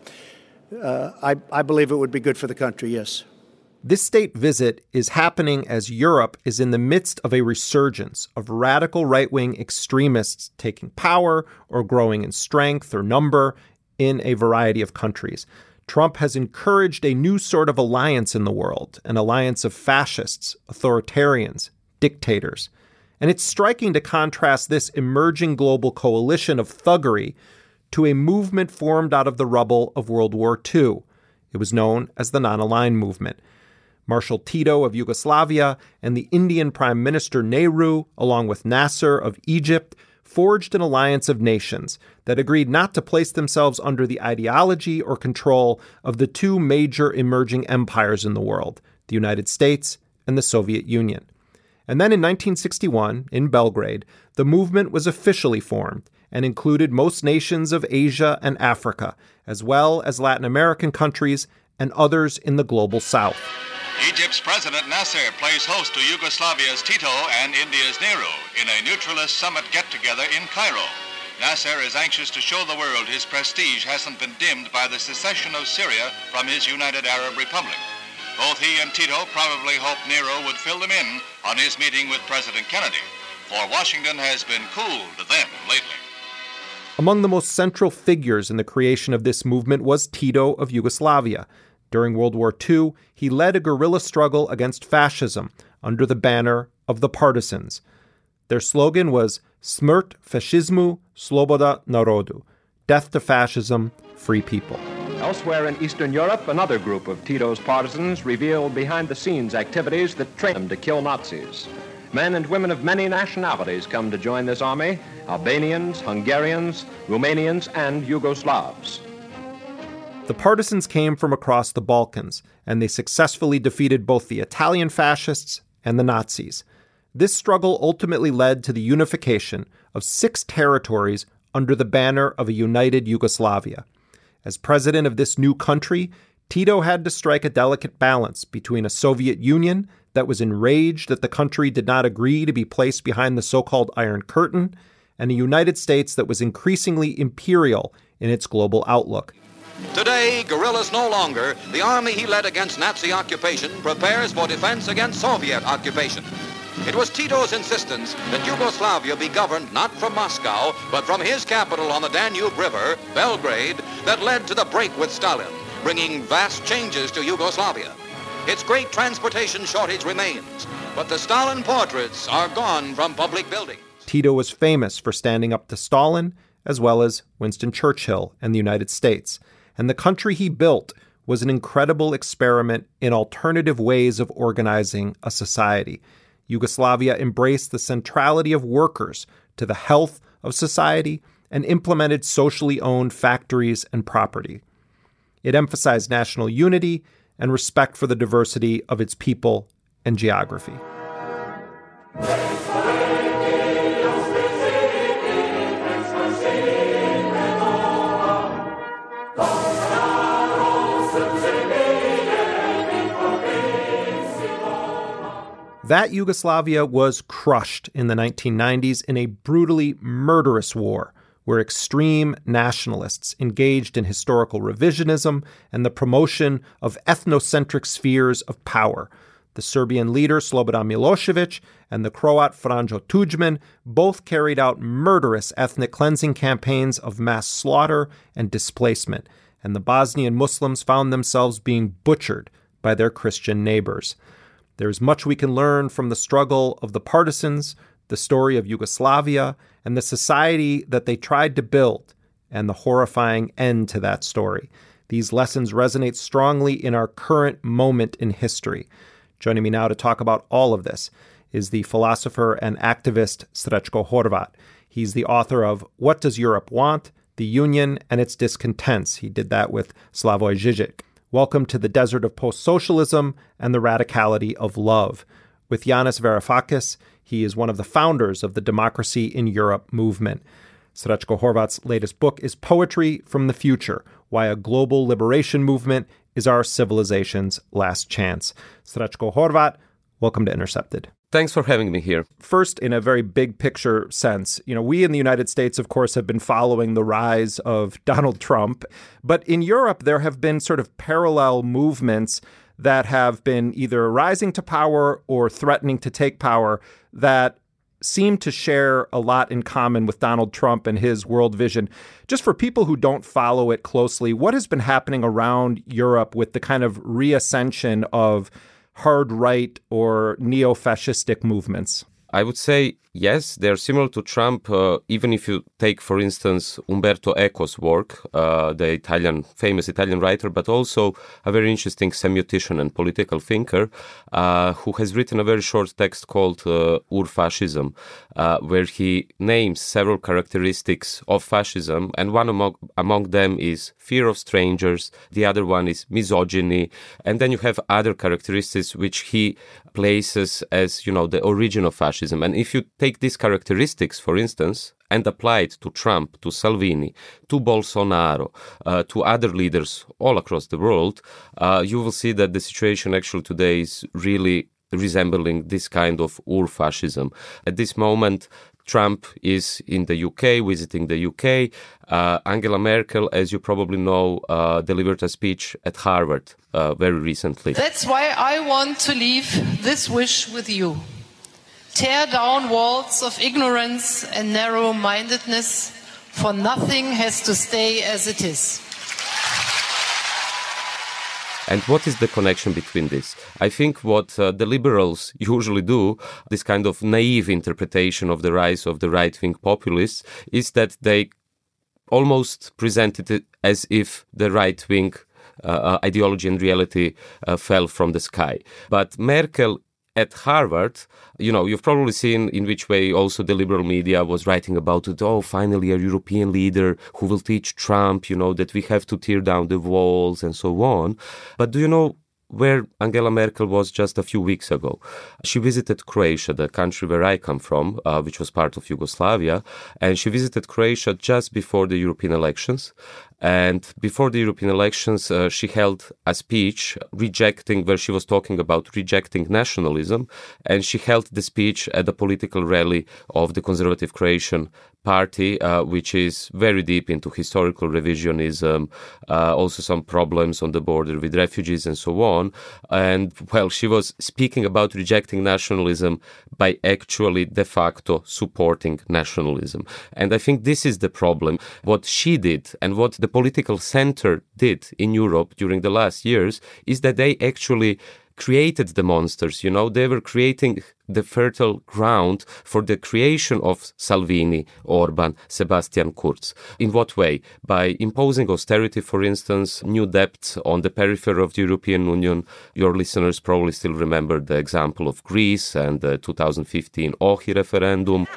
Uh, I, I believe it would be good for the country, yes. This state visit is happening as Europe is in the midst of a resurgence of radical right-wing extremists taking power or growing in strength or number in a variety of countries. Trump has encouraged a new sort of alliance in the world, an alliance of fascists, authoritarians, dictators. And it's striking to contrast this emerging global coalition of thuggery to a movement formed out of the rubble of World War Two. It was known as the Non-Aligned Movement. Marshal Tito of Yugoslavia and the Indian Prime Minister Nehru, along with Nasser of Egypt, forged an alliance of nations that agreed not to place themselves under the ideology or control of the two major emerging empires in the world, the United States and the Soviet Union. And then in nineteen sixty-one, in Belgrade, the movement was officially formed and included most nations of Asia and Africa, as well as Latin American countries and others in the global south. Egypt's President Nasser plays host to Yugoslavia's Tito and India's Nehru in a neutralist summit get-together in Cairo. Nasser is anxious to show the world his prestige hasn't been dimmed by the secession of Syria from his United Arab Republic. Both he and Tito probably hoped Nehru would fill them in on his meeting with President Kennedy, for Washington has been cool to them lately. Among the most central figures in the creation of this movement was Tito of Yugoslavia. During World War Two, he led a guerrilla struggle against fascism under the banner of the Partisans. Their slogan was Smrt fascizmu, sloboda narodu, death to fascism, free people. Elsewhere in Eastern Europe, another group of Tito's partisans revealed behind-the-scenes activities that trained them to kill Nazis. Men and women of many nationalities come to join this army: Albanians, Hungarians, Romanians, and Yugoslavs. The partisans came from across the Balkans, and they successfully defeated both the Italian fascists and the Nazis. This struggle ultimately led to the unification of six territories under the banner of a united Yugoslavia. As president of this new country, Tito had to strike a delicate balance between a Soviet Union that was enraged that the country did not agree to be placed behind the so-called Iron Curtain, and a United States that was increasingly imperial in its global outlook. Today, guerrillas no longer. The army he led against Nazi occupation prepares for defense against Soviet occupation. It was Tito's insistence that Yugoslavia be governed not from Moscow, but from his capital on the Danube River, Belgrade, that led to the break with Stalin, bringing vast changes to Yugoslavia. Its great transportation shortage remains, but the Stalin portraits are gone from public buildings. Tito was famous for standing up to Stalin, as well as Winston Churchill and the United States. And the country he built was an incredible experiment in alternative ways of organizing a society. Yugoslavia embraced the centrality of workers to the health of society and implemented socially owned factories and property. It emphasized national unity and respect for the diversity of its people and geography. That Yugoslavia was crushed in the nineteen nineties in a brutally murderous war where extreme nationalists engaged in historical revisionism and the promotion of ethnocentric spheres of power. The Serbian leader Slobodan Milosevic and the Croat Franjo Tudjman both carried out murderous ethnic cleansing campaigns of mass slaughter and displacement, and the Bosnian Muslims found themselves being butchered by their Christian neighbors. There's much we can learn from the struggle of the partisans, the story of Yugoslavia, and the society that they tried to build, and the horrifying end to that story. These lessons resonate strongly in our current moment in history. Joining me now to talk about all of this is the philosopher and activist Srećko Horvat. He's the author of What Does Europe Want? The Union and Its Discontents. He did that with Slavoj Žižek. Welcome to the desert of post-socialism and the radicality of love. With Yanis Varoufakis, he is one of the founders of the Democracy in Europe movement. Srećko Horvat's latest book is Poetry from the Future, Why a Global Liberation Movement is Our Civilization's Last Chance. Srećko Horvat, welcome to Intercepted. Thanks for having me here. First, in a very big picture sense, you know, we in the United States, of course, have been following the rise of Donald Trump. But in Europe, there have been sort of parallel movements that have been either rising to power or threatening to take power that seem to share a lot in common with Donald Trump and his world vision. Just for people who don't follow it closely, what has been happening around Europe with the kind of reascension of hard right or neo-fascistic movements? I would say, yes, they're similar to Trump, uh, even if you take, for instance, Umberto Eco's work, uh, the Italian, famous Italian writer, but also a very interesting semiotician and political thinker, uh, who has written a very short text called uh, Ur-Fascism, uh, where he names several characteristics of fascism, and one among, among them is fear of strangers, the other one is misogyny, and then you have other characteristics which he places as, you know, the origin of fascism. And if you take these characteristics, for instance, and apply it to Trump, to Salvini, to Bolsonaro, uh, to other leaders all across the world, uh, you will see that the situation actually today is really resembling this kind of Ur-fascism. At this moment, Trump is in the U K, visiting the U K. Uh, Angela Merkel, as you probably know, uh, delivered a speech at Harvard uh, very recently. That's why I want to leave this wish with you. Tear down walls of ignorance and narrow-mindedness, for nothing has to stay as it is. And what is the connection between this? I think what uh, the liberals usually do, this kind of naive interpretation of the rise of the right-wing populists, is that they almost presented it as if the right-wing uh, ideology and reality uh, fell from the sky. But Merkel at Harvard, you know, you've probably seen in which way also the liberal media was writing about it. Oh, finally a European leader who will teach Trump, you know, that we have to tear down the walls and so on. But do you know where Angela Merkel was just a few weeks ago? She visited Croatia, the country where I come from, uh, which was part of Yugoslavia. And she visited Croatia just before the European elections. And before the European elections, uh, she held a speech rejecting, where she was talking about rejecting nationalism. And she held the speech at the political rally of the Conservative Croatian Party, uh, which is very deep into historical revisionism, uh, also some problems on the border with refugees and so on. And, well, she was speaking about rejecting nationalism by actually de facto supporting nationalism. And I think this is the problem. What she did and what the political center did in Europe during the last years is that they actually created the monsters, you know, they were creating the fertile ground for the creation of Salvini, Orban, Sebastian Kurz. In what way? By imposing austerity, for instance, new debts on the periphery of the European Union. Your listeners probably still remember the example of Greece and the two thousand fifteen Ohi referendum.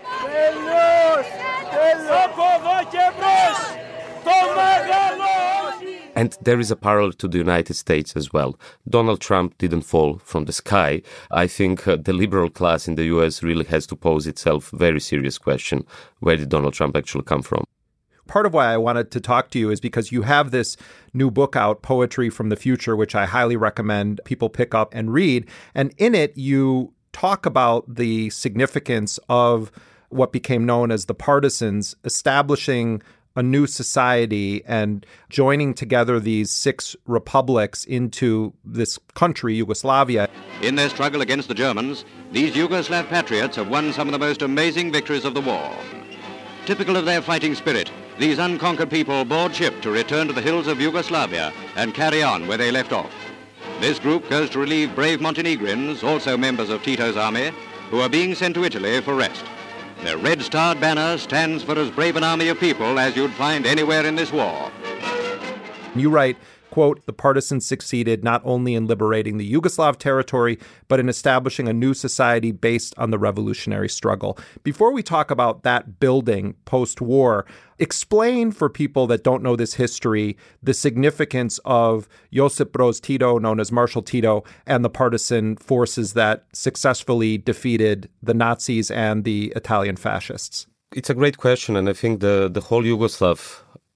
And there is a parallel to the United States as well. Donald Trump didn't fall from the sky. I think uh, the liberal class in the U S really has to pose itself a very serious question. Where did Donald Trump actually come from? Part of why I wanted to talk to you is because you have this new book out, Poetry from the Future, which I highly recommend people pick up and read. And in it, you talk about the significance of what became known as the Partisans establishing a new society and joining together these six republics into this country, Yugoslavia. In their struggle against the Germans, these Yugoslav patriots have won some of the most amazing victories of the war. Typical of their fighting spirit, these unconquered people board ship to return to the hills of Yugoslavia and carry on where they left off. This group goes to relieve brave Montenegrins, also members of Tito's army, who are being sent to Italy for rest. Their red-starred banner stands for as brave an army of people as you'd find anywhere in this war. You write, quote, the partisans succeeded not only in liberating the Yugoslav territory, but in establishing a new society based on the revolutionary struggle. Before we talk about that building post-war, explain for people that don't know this history the significance of Josip Broz Tito, known as Marshal Tito, and the partisan forces that successfully defeated the Nazis and the Italian fascists. It's a great question, and I think the, the whole Yugoslav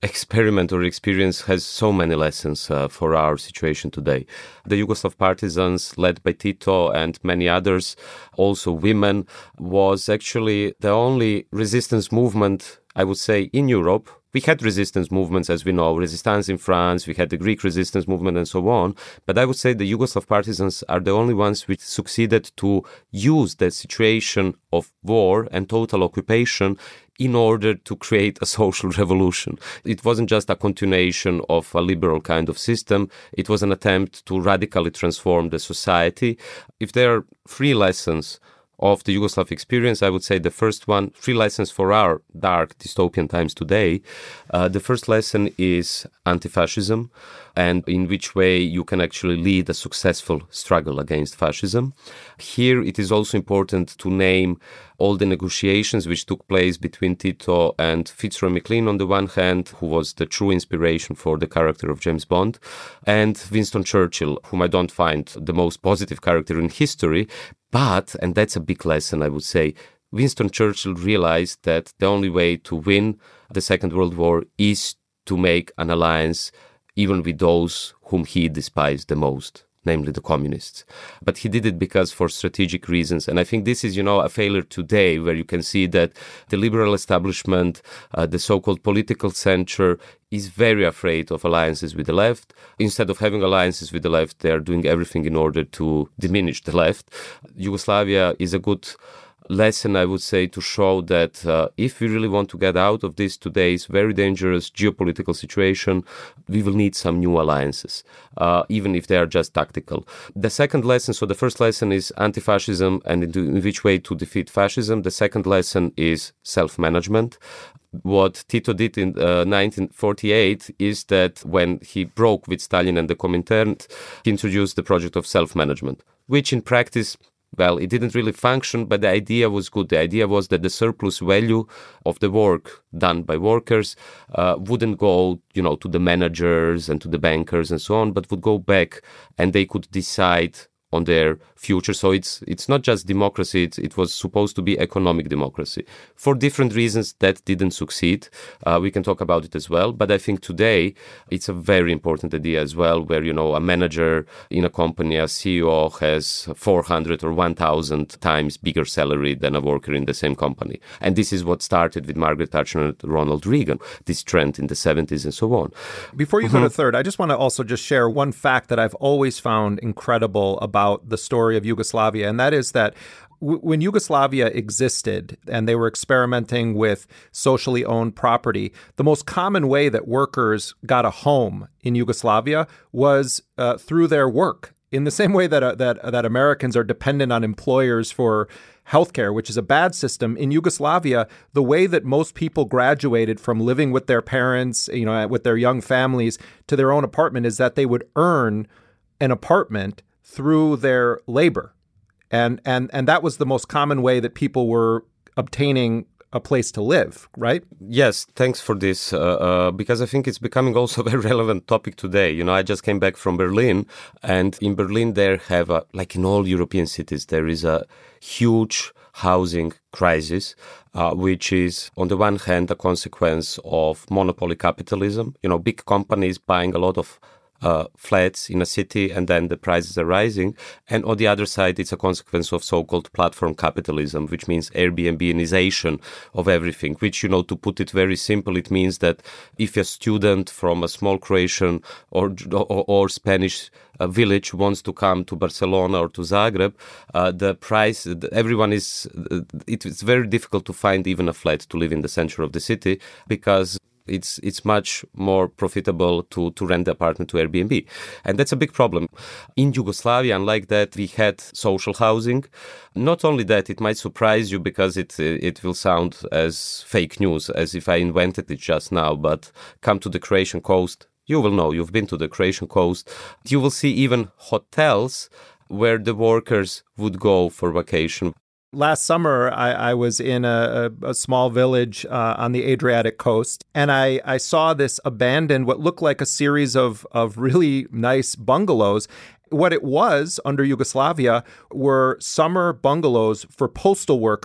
experiment or experience has so many lessons uh, for our situation today. The Yugoslav partisans, led by Tito and many others, also women, was actually the only resistance movement, I would say, in Europe. We had resistance movements, as we know, resistance in France, we had the Greek resistance movement and so on. But I would say the Yugoslav partisans are the only ones which succeeded to use the situation of war and total occupation in order to create a social revolution. It wasn't just a continuation of a liberal kind of system. It was an attempt to radically transform the society. If there are three lessons of the Yugoslav experience, I would say the first one, three lessons for our dark dystopian times today. Uh, the first lesson is anti-fascism, and in which way you can actually lead a successful struggle against fascism. Here it is also important to name all the negotiations which took place between Tito and Fitzroy MacLean on the one hand, who was the true inspiration for the character of James Bond, and Winston Churchill, whom I don't find the most positive character in history, but, and that's a big lesson I would say, Winston Churchill realized that the only way to win the Second World War is to make an alliance even with those whom he despised the most, namely the communists. But he did it because for strategic reasons. And I think this is, you know, a failure today where you can see that the liberal establishment, uh, the so-called political center, is very afraid of alliances with the left. Instead of having alliances with the left, they are doing everything in order to diminish the left. Yugoslavia is a good lesson, I would say, to show that uh, if we really want to get out of this today's very dangerous geopolitical situation, we will need some new alliances, uh, even if they are just tactical. The second lesson, so the first lesson is anti-fascism and in, in which way to defeat fascism. The second lesson is self-management. What Tito did in uh, nineteen forty-eight is that when he broke with Stalin and the Comintern, he introduced the project of self-management, which in practice, well, it didn't really function, but the idea was good. The idea was that the surplus value of the work done by workers uh, wouldn't go, you know, to the managers and to the bankers and so on, but would go back and they could decide on their future. So it's it's not just democracy, it, it was supposed to be economic democracy. For different reasons, that didn't succeed. Uh, we can talk about it as well. But I think today it's a very important idea as well, where, you know, a manager in a company, a C E O has four hundred or one thousand times bigger salary than a worker in the same company. And this is what started with Margaret Thatcher and Ronald Reagan, this trend in the seventies and so on. Before you mm-hmm. go to third, I just want to also just share one fact that I've always found incredible about the story of Yugoslavia, and that is that w- when Yugoslavia existed and they were experimenting with socially owned property, the most common way that workers got a home in Yugoslavia was uh, through their work. In the same way that uh, that that Americans are dependent on employers for healthcare, which is a bad system, in Yugoslavia, the way that most people graduated from living with their parents, you know, with their young families to their own apartment is that they would earn an apartment through their labor. And and and that was the most common way that people were obtaining a place to live, right? Yes, thanks for this, uh, uh, because I think it's becoming also a very relevant topic today. You know, I just came back from Berlin, and in Berlin there have, a, like in all European cities, there is a huge housing crisis, uh, which is on the one hand a consequence of monopoly capitalism, you know, big companies buying a lot of Uh, flats in a city and then the prices are rising. And on the other side, it's a consequence of so-called platform capitalism, which means Airbnb-ization of everything, which, you know, to put it very simple, it means that if a student from a small Croatian or or, or Spanish uh, village wants to come to Barcelona or to Zagreb, uh, the price, everyone is, uh, it's very difficult to find even a flat to live in the center of the city because It's it's much more profitable to, to rent the apartment to Airbnb. And that's a big problem. In Yugoslavia, unlike that, we had social housing. Not only that, it might surprise you because it it will sound as fake news, as if I invented it just now, but come to the Croatian coast. You will know, you've been to the Croatian coast. You will see even hotels where the workers would go for vacation. Last summer, I, I was in a, a small village uh, on the Adriatic coast, and I, I saw this abandoned, what looked like a series of, of really nice bungalows. What it was under Yugoslavia were summer bungalows for postal workers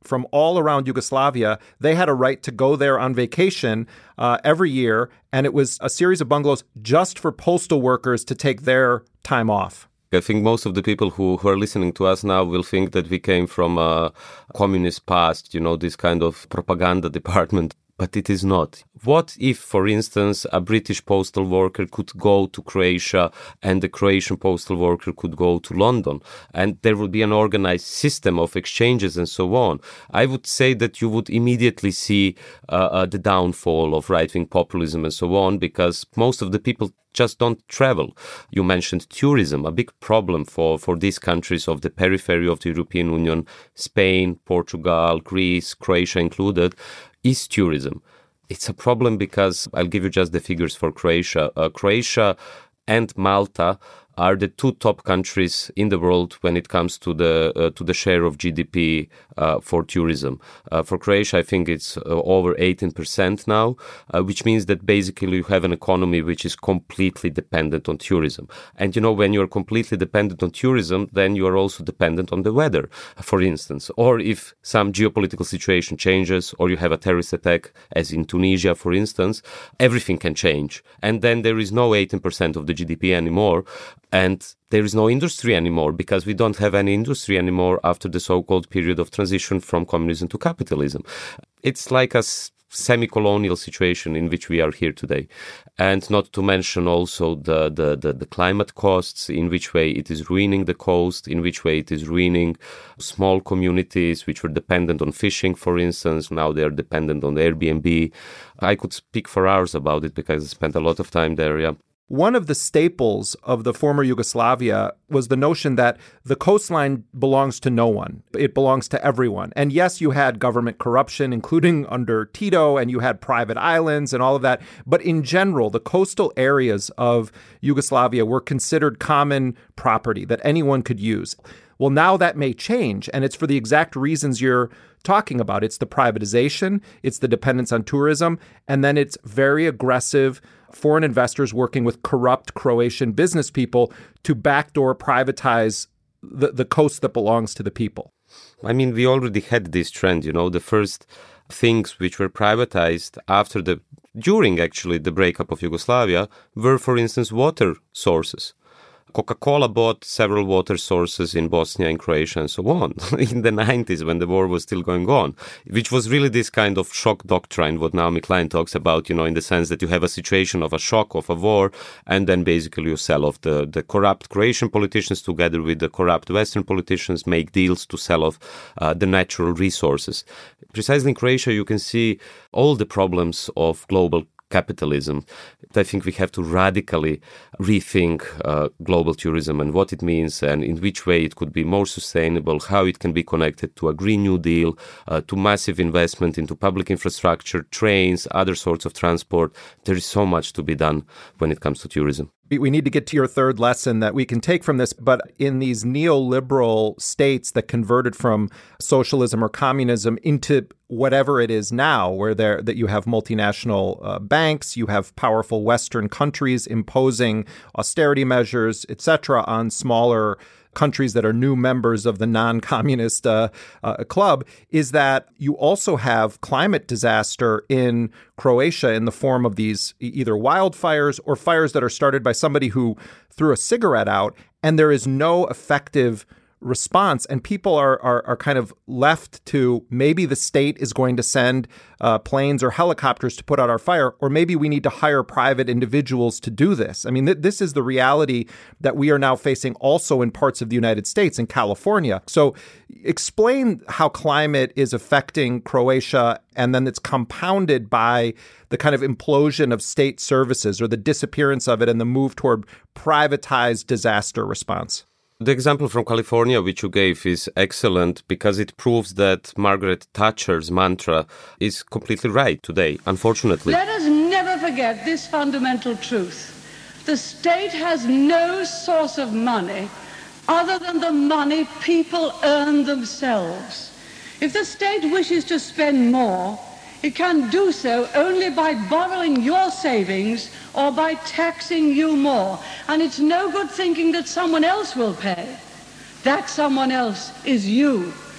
from all around Yugoslavia. They had a right to go there on vacation uh, every year, and it was a series of bungalows just for postal workers to take their time off. I think most of the people who, who are listening to us now will think that we came from a communist past, you know, this kind of propaganda department. But it is not. What if, for instance, a British postal worker could go to Croatia and the Croatian postal worker could go to London, and there would be an organized system of exchanges and so on? I would say that you would immediately see uh, uh, the downfall of right-wing populism and so on, because most of the people just don't travel. You mentioned tourism, a big problem for, for these countries of the periphery of the European Union, Spain, Portugal, Greece, Croatia included, is tourism. It's a problem because I'll give you just the figures for Croatia. Uh, Croatia and Malta are the two top countries in the world when it comes to the uh, to the share of G D P uh, for tourism. Uh, for Croatia, I think it's uh, over eighteen percent now, uh, which means that basically you have an economy which is completely dependent on tourism. And, you know, when you're completely dependent on tourism, then you are also dependent on the weather, for instance. Or if some geopolitical situation changes, or you have a terrorist attack, as in Tunisia, for instance, everything can change. And then there is no eighteen percent of the G D P anymore. And there is no industry anymore, because we don't have any industry anymore after the so-called period of transition from communism to capitalism. It's like a semi-colonial situation in which we are here today. And not to mention also the, the, the, the climate costs, in which way it is ruining the coast, in which way it is ruining small communities which were dependent on fishing, for instance. Now they are dependent on Airbnb. I could speak for hours about it because I spent a lot of time there, yeah. One of the staples of the former Yugoslavia was the notion that the coastline belongs to no one. It belongs to everyone. And yes, you had government corruption, including under Tito, and you had private islands and all of that. But in general, the coastal areas of Yugoslavia were considered common property that anyone could use. Well, now that may change, and it's for the exact reasons you're talking about. It's the privatization, it's the dependence on tourism, and then it's very aggressive foreign investors working with corrupt Croatian business people to backdoor privatize the, the coast that belongs to the people. I mean, we already had this trend, you know, the first things which were privatized after the, during actually the breakup of Yugoslavia were, for instance, water sources. Coca-Cola bought several water sources in Bosnia and Croatia and so on in the nineties when the war was still going on, which was really this kind of shock doctrine, what Naomi Klein talks about, you know, in the sense that you have a situation of a shock, of a war, and then basically you sell off the, the corrupt Croatian politicians together with the corrupt Western politicians, make deals to sell off uh, the natural resources. Precisely in Croatia, you can see all the problems of global capitalism. I think we have to radically rethink uh, global tourism and what it means and in which way it could be more sustainable, how it can be connected to a Green New Deal, uh, to massive investment into public infrastructure, trains, other sorts of transport. There is so much to be done when it comes to tourism. We need to get to your third lesson that we can take from this, but in these neoliberal states that converted from socialism or communism into whatever it is now, where there that you have multinational uh, banks, you have powerful Western countries imposing austerity measures, et cetera, on smaller countries that are new members of the non-communist uh, uh, club, is that you also have climate disaster in Croatia in the form of these either wildfires or fires that are started by somebody who threw a cigarette out, and there is no effective response, and people are, are are kind of left to maybe the state is going to send uh, planes or helicopters to put out our fire, or maybe we need to hire private individuals to do this. I mean, th- this is the reality that we are now facing also in parts of the United States, in California. So explain how climate is affecting Croatia, and then it's compounded by the kind of implosion of state services or the disappearance of it and the move toward privatized disaster response. The example from California, which you gave, is excellent because it proves that Margaret Thatcher's mantra is completely right today, unfortunately. Let us never forget this fundamental truth. The state has no source of money other than the money people earn themselves. If the state wishes to spend more, it can do so only by borrowing your savings or by taxing you more. And it's no good thinking that someone else will pay. That someone else is you.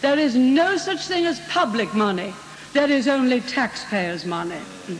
There is no such thing as public money. There is only taxpayers' money.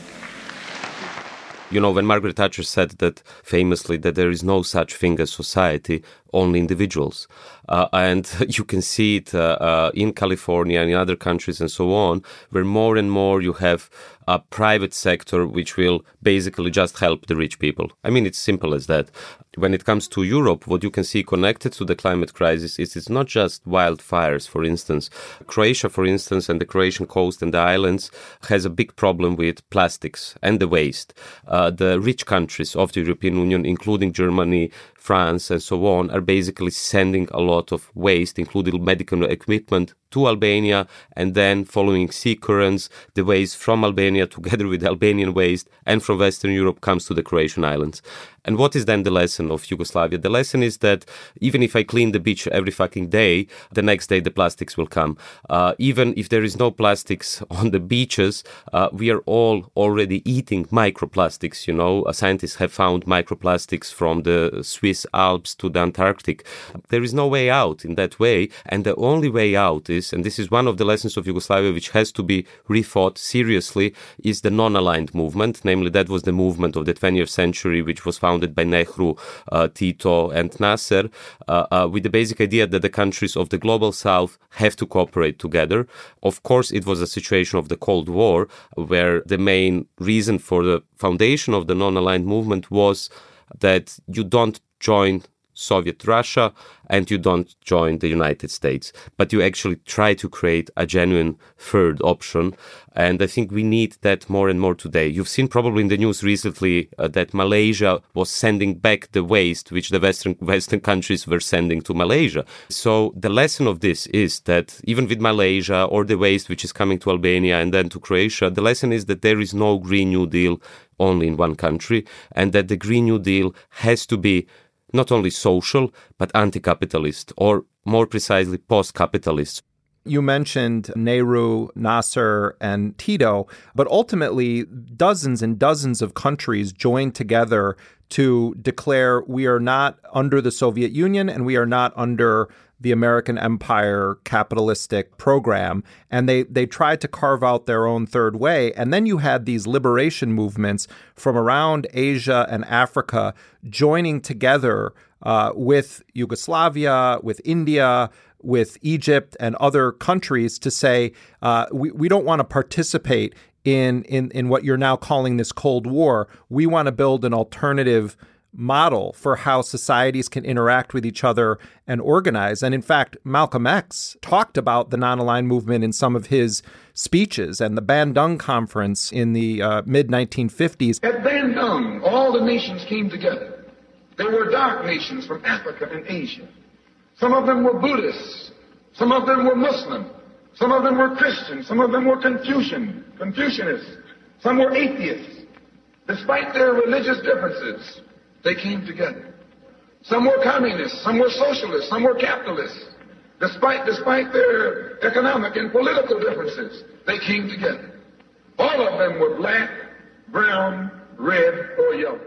You know, when Margaret Thatcher said that famously that there is no such thing as society, only individuals. Uh, and you can see it uh, uh, in California and in other countries and so on, where more and more you have a private sector which will basically just help the rich people. I mean, it's simple as that. When it comes to Europe, what you can see connected to the climate crisis is it's not just wildfires, for instance. Croatia, for instance, and the Croatian coast and the islands has a big problem with plastics and the waste. Uh, the rich countries of the European Union, including Germany, France, and so on, are basically sending a lot of waste, including medical equipment, to Albania, and then following sea currents, the waste from Albania together with Albanian waste and from Western Europe comes to the Croatian islands. And what is then the lesson of Yugoslavia? The lesson is that even if I clean the beach every fucking day, the next day the plastics will come. Uh, even if there is no plastics on the beaches, uh, we are all already eating microplastics, you know. Uh, scientists have found microplastics from the Swiss Alps to the Antarctic. There is no way out in that way, and the only way out is, and this is one of the lessons of Yugoslavia which has to be rethought seriously, is the non-aligned movement. Namely, that was the movement of the twentieth century which was founded by Nehru, uh, Tito and Nasser, uh, uh, with the basic idea that the countries of the global south have to cooperate together. Of course, it was a situation of the Cold War where the main reason for the foundation of the non-aligned movement was that you don't join Soviet Russia and you don't join the United States, but you actually try to create a genuine third option. And I think we need that more and more today. You've seen probably in the news recently uh, that Malaysia was sending back the waste which the Western Western countries were sending to Malaysia. So the lesson of this is that even with Malaysia or the waste which is coming to Albania and then to Croatia, the lesson is that there is no Green New Deal only in one country, and that the Green New Deal has to be not only social, but anti-capitalist, or more precisely, post-capitalist. You mentioned Nehru, Nasser, and Tito, but ultimately dozens and dozens of countries joined together to declare we are not under the Soviet Union and we are not under the American empire capitalistic program. And they, they tried to carve out their own third way. And then you had these liberation movements from around Asia and Africa joining together uh, with Yugoslavia, with India, with Egypt and other countries to say, uh, we, we don't want to participate in, in, in what you're now calling this Cold War. We want to build an alternative model for how societies can interact with each other and organize. And in fact, Malcolm X talked about the non-aligned movement in some of his speeches, and the Bandung Conference in the uh, mid nineteen fifties. At Bandung, all the nations came together. There were dark nations from Africa and Asia. Some of them were Buddhists. Some of them were Muslim. Some of them were Christian. Some of them were Confucian, Confucianists. Some were atheists. Despite their religious differences, they came together. Some were communists, some were socialists, some were capitalists. Despite, despite their economic and political differences, they came together. All of them were black, brown, red, or yellow.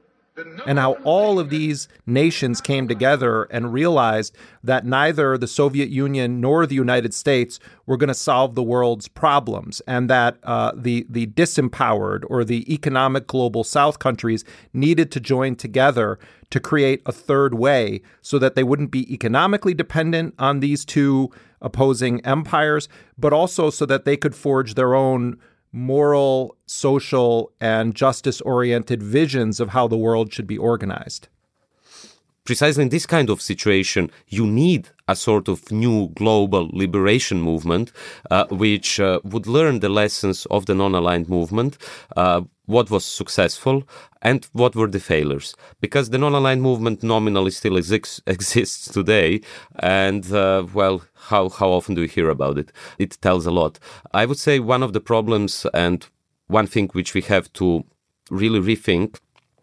And how all of these nations came together and realized that neither the Soviet Union nor the United States were going to solve the world's problems, and that uh, the, the disempowered or the economic global South countries needed to join together to create a third way so that they wouldn't be economically dependent on these two opposing empires, but also so that they could forge their own moral, social, and justice-oriented visions of how the world should be organized. Precisely in this kind of situation, you need a sort of new global liberation movement, uh, which uh, would learn the lessons of the non-aligned movement, uh, what was successful, and what were the failures. Because the non-aligned movement nominally still exi- exists today, and, uh, well, how, how often do we hear about it? It tells a lot. I would say one of the problems, and one thing which we have to really rethink,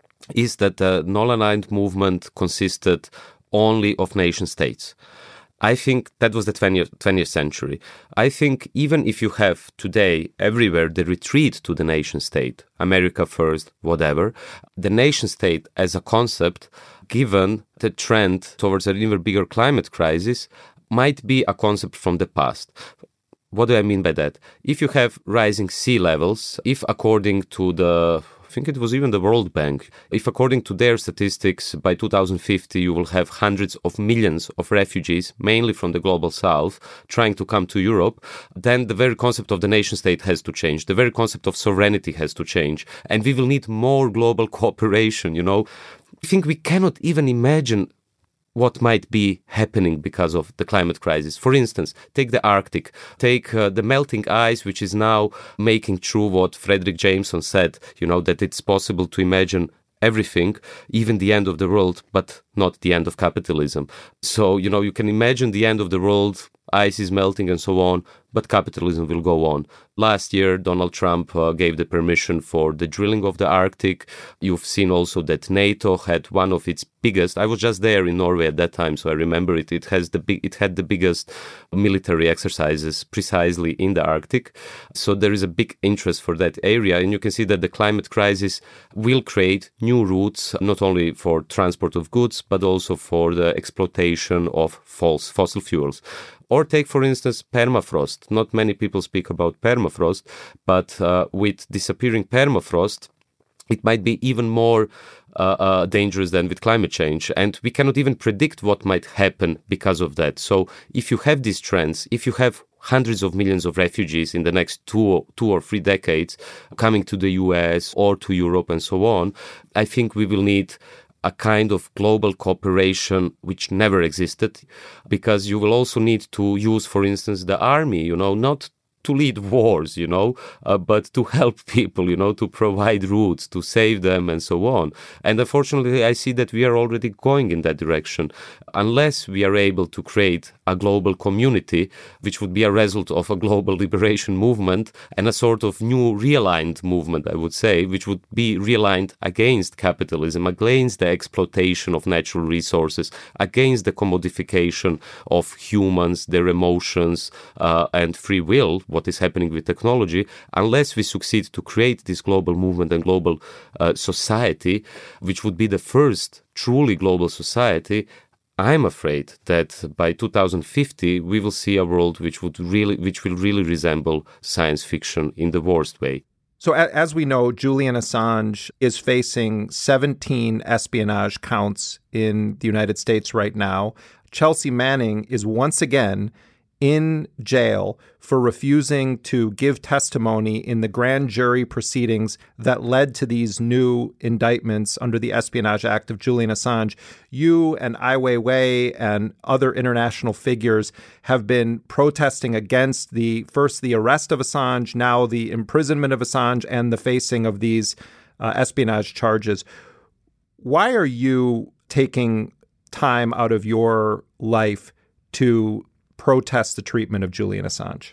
is that the non-aligned movement consisted only of nation states. I think that was the twentieth, twentieth century. I think even if you have today everywhere the retreat to the nation state, America first, whatever, the nation state as a concept, given the trend towards an even bigger climate crisis, might be a concept from the past. What do I mean by that? If you have rising sea levels, if according to the, I think it was even the World Bank, if according to their statistics, by two thousand fifty, you will have hundreds of millions of refugees, mainly from the global south, trying to come to Europe, then the very concept of the nation state has to change. The very concept of sovereignty has to change. And we will need more global cooperation, you know. I think we cannot even imagine what might be happening because of the climate crisis. For instance, take the Arctic, take uh, the melting ice, which is now making true what Frederick Jameson said, you know, that it's possible to imagine everything, even the end of the world, but not the end of capitalism. So, you know, you can imagine the end of the world, ice is melting and so on, but capitalism will go on. Last year, Donald Trump uh, gave the permission for the drilling of the Arctic. You've seen also that NATO had one of its biggest, I was just there in Norway at that time, so I remember it, it has the big, it had the biggest military exercises precisely in the Arctic. So there is a big interest for that area, and you can see that the climate crisis will create new routes, not only for transport of goods, but also for the exploitation of false fossil fuels. Or take, for instance, permafrost. Not many people speak about permafrost, but uh, with disappearing permafrost, it might be even more uh, uh, dangerous than with climate change. And we cannot even predict what might happen because of that. So if you have these trends, if you have hundreds of millions of refugees in the next two, two or three decades coming to the U S or to Europe and so on, I think we will need a kind of global cooperation which never existed, because you will also need to use, for instance, the army, you know, not to lead wars, you know, uh, but to help people, you know, to provide routes, to save them and so on. And unfortunately, I see that we are already going in that direction. Unless we are able to create a global community, which would be a result of a global liberation movement and a sort of new realigned movement, I would say, which would be realigned against capitalism, against the exploitation of natural resources, against the commodification of humans, their emotions, uh, and free will, what is happening with technology. Unless we succeed to create this global movement and global uh, society, which would be the first truly global society, I'm afraid that by two thousand fifty we will see a world which would really, which will really resemble science fiction in the worst way. So as we know, Julian Assange is facing seventeen espionage counts in the United States right now. Chelsea Manning is once again in jail for refusing to give testimony in the grand jury proceedings that led to these new indictments under the Espionage Act of Julian Assange. You and Ai Weiwei and other international figures have been protesting against the first the arrest of Assange, now the imprisonment of Assange, and the facing of these uh, espionage charges. Why are you taking time out of your life to protest the treatment of Julian Assange?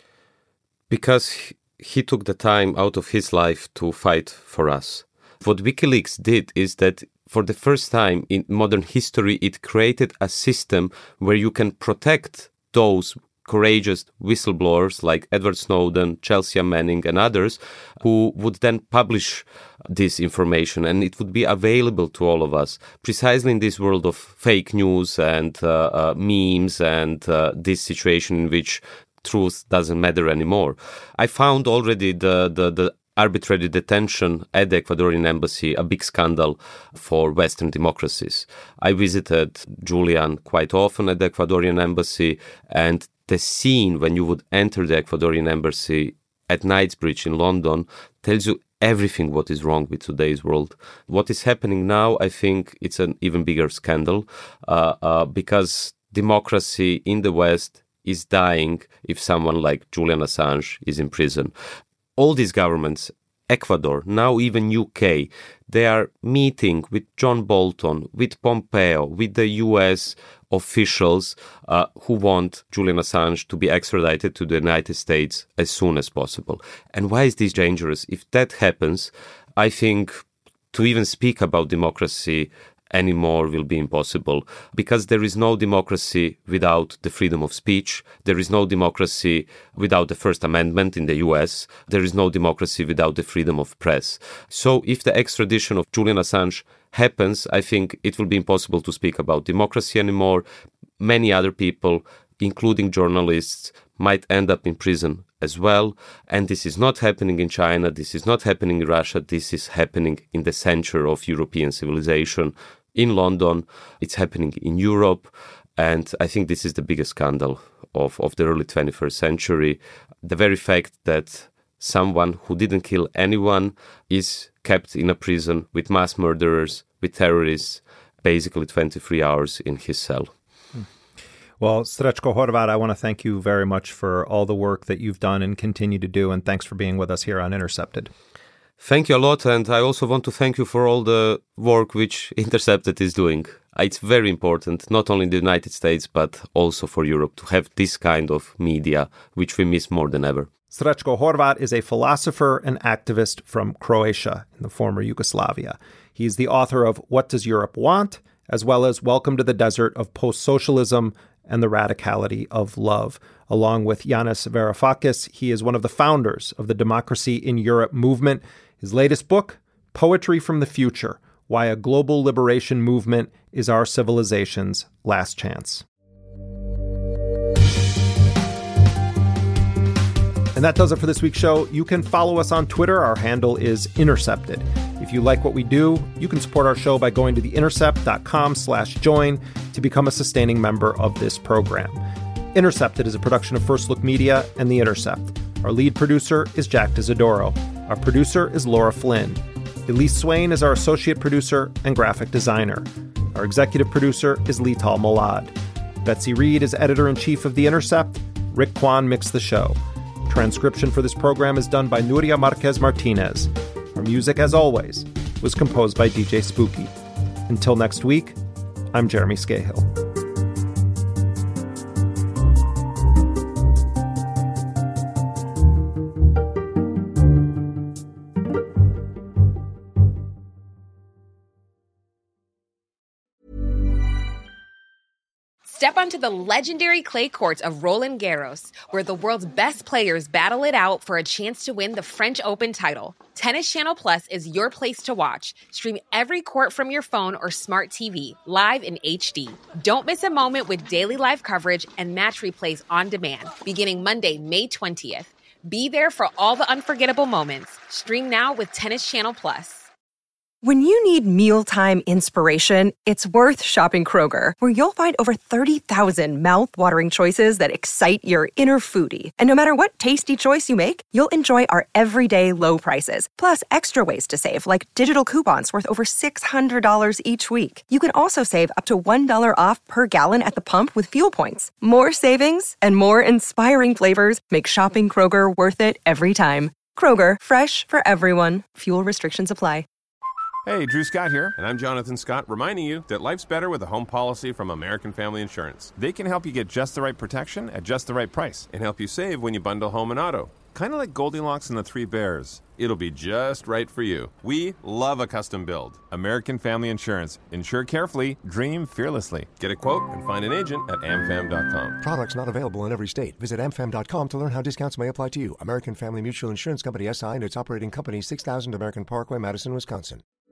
Because he, he took the time out of his life to fight for us. What WikiLeaks did is that for the first time in modern history, it created a system where you can protect those courageous whistleblowers like Edward Snowden, Chelsea Manning and others who would then publish this information, and it would be available to all of us precisely in this world of fake news and uh, uh, memes and uh, this situation in which truth doesn't matter anymore. I found already the, the, the arbitrary detention at the Ecuadorian embassy a big scandal for Western democracies. I visited Julian quite often at the Ecuadorian embassy, and the scene when you would enter the Ecuadorian embassy at Knightsbridge in London tells you everything what is wrong with today's world. What is happening now, I think it's an even bigger scandal uh, uh, because democracy in the West is dying if someone like Julian Assange is in prison. All these governments, Ecuador, now even U K, they are meeting with John Bolton, with Pompeo, with the U S officials uh, who want Julian Assange to be extradited to the United States as soon as possible. And why is this dangerous? If that happens, I think to even speak about democracy anymore will be impossible, because there is no democracy without the freedom of speech. There is no democracy without the First Amendment in the U S. There is no democracy without the freedom of press. So if the extradition of Julian Assange happens, I think it will be impossible to speak about democracy anymore. Many other people including journalists, might end up in prison as well. And this is not happening in China, this is not happening in Russia, this is happening in the center of European civilization, in London, it's happening in Europe. And I think this is the biggest scandal of, of the early twenty-first century. The very fact that someone who didn't kill anyone is kept in a prison with mass murderers, with terrorists, basically twenty-three hours in his cell. Well, Srećko Horvat, I want to thank you very much for all the work that you've done and continue to do, and thanks for being with us here on Intercepted. Thank you a lot, and I also want to thank you for all the work which Intercepted is doing. It's very important, not only in the United States, but also for Europe, to have this kind of media, which we miss more than ever. Srećko Horvat is a philosopher and activist from Croatia in the former Yugoslavia. He's the author of What Does Europe Want?, as well as Welcome to the Desert of Post-Socialism and the Radicality of Love. Along with Yanis Varoufakis, he is one of the founders of the Democracy in Europe movement. His latest book, Poetry from the Future, Why a Global Liberation Movement is Our Civilization's Last Chance. And that does it for this week's show. You can follow us on Twitter. Our handle is Intercepted. If you like what we do, you can support our show by going to theintercept.com slash join to become a sustaining member of this program. Intercepted is a production of First Look Media and The Intercept. Our lead producer is Jack D'Isidoro. Our producer is Laura Flynn. Elise Swain is our associate producer and graphic designer. Our executive producer is Lital Molad. Betsy Reed is editor-in-chief of The Intercept. Rick Kwan mixed the show. Transcription for this program is done by Nuria Marquez Martinez. Our music, as always, was composed by D J Spooky. Until next week, I'm Jeremy Scahill. Step onto the legendary clay courts of Roland Garros, where the world's best players battle it out for a chance to win the French Open title. Tennis Channel Plus is your place to watch. Stream every court from your phone or smart T V, live in H D. Don't miss a moment with daily live coverage and match replays on demand, beginning Monday, May twentieth. Be there for all the unforgettable moments. Stream now with Tennis Channel Plus. When you need mealtime inspiration, it's worth shopping Kroger, where you'll find over thirty thousand mouth-watering choices that excite your inner foodie. And no matter what tasty choice you make, you'll enjoy our everyday low prices, plus extra ways to save, like digital coupons worth over six hundred dollars each week. You can also save up to one dollar off per gallon at the pump with fuel points. More savings and more inspiring flavors make shopping Kroger worth it every time. Kroger, fresh for everyone. Fuel restrictions apply. Hey, Drew Scott here, and I'm Jonathan Scott, reminding you that life's better with a home policy from American Family Insurance. They can help you get just the right protection at just the right price and help you save when you bundle home and auto. Kind of like Goldilocks and the Three Bears. It'll be just right for you. We love a custom build. American Family Insurance. Insure carefully, dream fearlessly. Get a quote and find an agent at am fam dot com. Products not available in every state. Visit am fam dot com to learn how discounts may apply to you. American Family Mutual Insurance Company, S I and its operating company, six thousand American Parkway, Madison, Wisconsin.